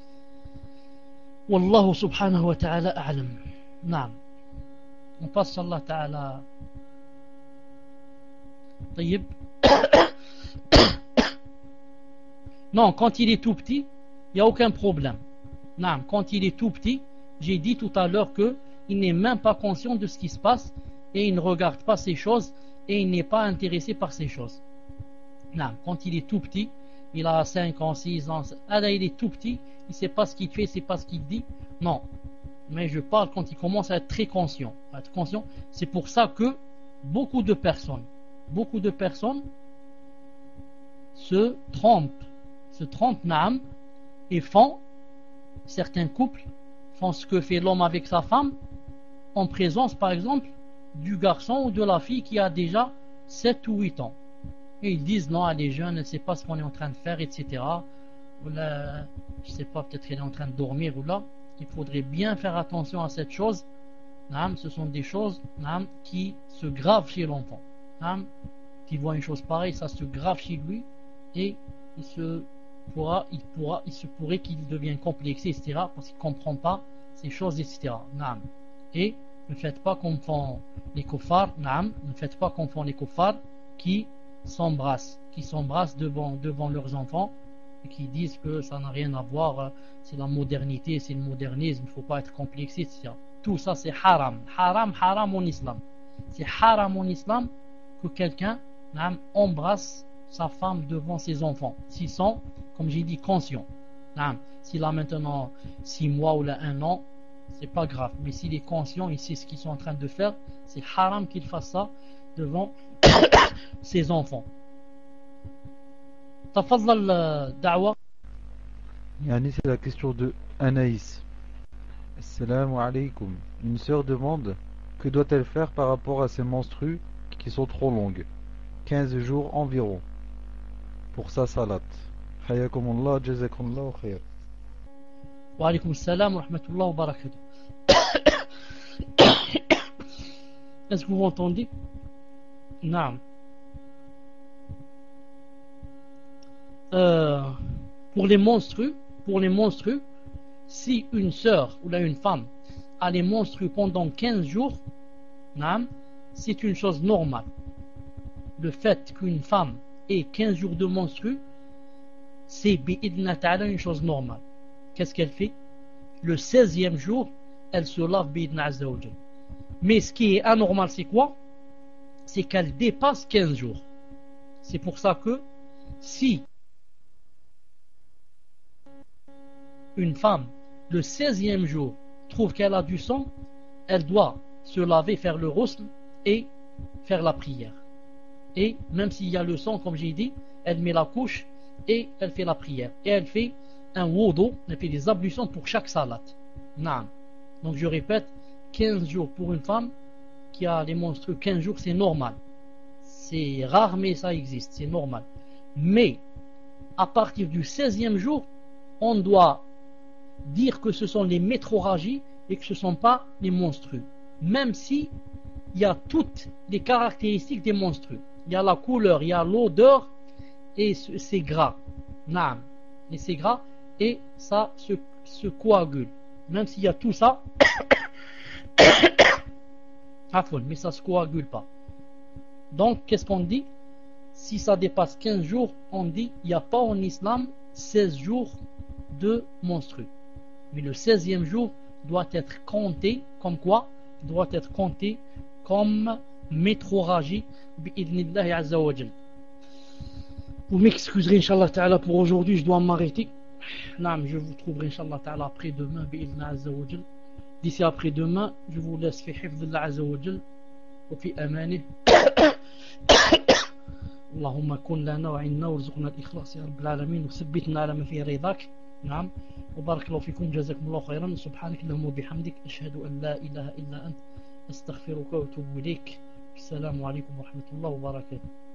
Wallahu subhanahu wa ta'ala a'lam. Naam. On passe sur Allah ta'ala. Tayyib. Non, quand il est tout petit, il n'y a aucun problème. Naam. Quand il est tout petit, j'ai dit tout à l'heure que il n'est même pas conscient de ce qui se passe et il ne regarde pas ces choses et il n'est pas intéressé par ces choses. Naam. Quand il est tout petit, il a cinq ans, six ans, ah là, il est tout petit, il ne sait pas ce qu'il fait, il ne sait pas ce qu'il dit. Non. Mais je parle quand il commence à être très conscient. À être conscient. C'est pour ça que beaucoup de personnes, beaucoup de personnes se trompent, se trompent, naam, et font, certains couples font ce que fait l'homme avec sa femme en présence, par exemple, du garçon ou de la fille qui a déjà sept ou huit ans. Et ils disent non, elle est jeune, elle ne sait pas ce qu'on est en train de faire, et cetera. Ou là, je ne sais pas, peut-être qu'elle est en train de dormir ou là. Il faudrait bien faire attention à cette chose. Naam, ce sont des choses naam, qui se gravent chez l'enfant. Naam, il voit une chose pareille, ça se grave chez lui et il se pourra, il pourra, il se pourrait qu'il devienne complexé, et cetera parce qu'il ne comprend pas ces choses, et cetera. Naam. Et ne faites pas comme font les kuffars, naam, ne faites pas comme font les kuffars qui s'embrassent, qui s'embrassent devant, devant leurs enfants et qui disent que ça n'a rien à voir, c'est la modernité, c'est le modernisme, il ne faut pas être complexé, et cetera. Tout ça c'est haram, haram, haram en islam. C'est haram en islam que quelqu'un naam, embrasse sa femme devant ses enfants, s'ils sont, comme j'ai dit, conscients. Naam. S'il a maintenant six mois ou là un an, c'est pas grave. Mais s'il est conscient, il sait ce qu'ils sont en train de faire, c'est haram qu'il fasse ça devant ses enfants. Tafadhal da'wa. Yani, c'est la question de Anaïs. Assalamu alaikum. Une sœur demande que doit-elle faire par rapport à ses menstrues qui sont trop longues, quinze jours environ, pour sa salat. Hayakumullah, jazakumullah khair. Wa alaykum salam wa rahmatullah wa barakatuh. Est-ce que vous m'entendez? Naam. Euh, pour les menstrues, pour les menstrues, si une sœur ou là une femme a les menstrues pendant quinze jours, naam, c'est une chose normale. Le fait qu'une femme ait quinze jours de menstrues, c'est bi'idna ta'ala une chose normale. Qu'est-ce qu'elle fait? Le seizième jour, elle se lave bi'idna azza wa jal. Mais ce qui est anormal, c'est quoi? C'est qu'elle dépasse quinze jours. C'est pour ça que si une femme, le seizième jour, trouve qu'elle a du sang, elle doit se laver, faire le ghusl et faire la prière. Et même s'il y a le sang, comme j'ai dit, elle met la couche et elle fait la prière. Et elle fait un wudu, elle fait des ablutions pour chaque salat. Naam. Donc je répète, quinze jours pour une femme qui a les menstrues, quinze jours, c'est normal. C'est rare, mais ça existe, c'est normal. Mais à partir du seizième jour, on doit dire que ce sont les métrorragies et que ce ne sont pas les menstrues. Même si il y a toutes les caractéristiques des menstrues. Il y a la couleur, il y a l'odeur et c'est gras. Naam. Et c'est gras et ça se, se coagule. Même s'il y a tout ça, mais ça ne se coagule pas. Donc, qu'est-ce qu'on dit? Si ça dépasse quinze jours, on dit il n'y a pas en islam seize jours de menstrues. Mais le seizième jour doit être compté comme quoi? Doit être compté comme métrorragie bi'idnillahi azza wa jal. Vous m'excuserez, Inch'Allah Ta'ala, pour aujourd'hui, je dois m'arrêter. Non, je vous trouverai, Inch'Allah Ta'ala, après-demain, bi'idnillahi azza wa jal. D'ici après-demain, je vous laisse fi hifdillah azza wa jal wa fi amanih. اللهم كن لنا وعنا وارزقنا الإخلاص يا رب العالمين وثبتنا على ما فيه رضاك. نعم. وبارك الله فيكم، جزاكم الله خيرا. سبحانك اللهم وبحمدك، أشهد أن لا إله إلا أنت، أستغفرك وأتوب إليك. السلام عليكم ورحمة الله وبركاته.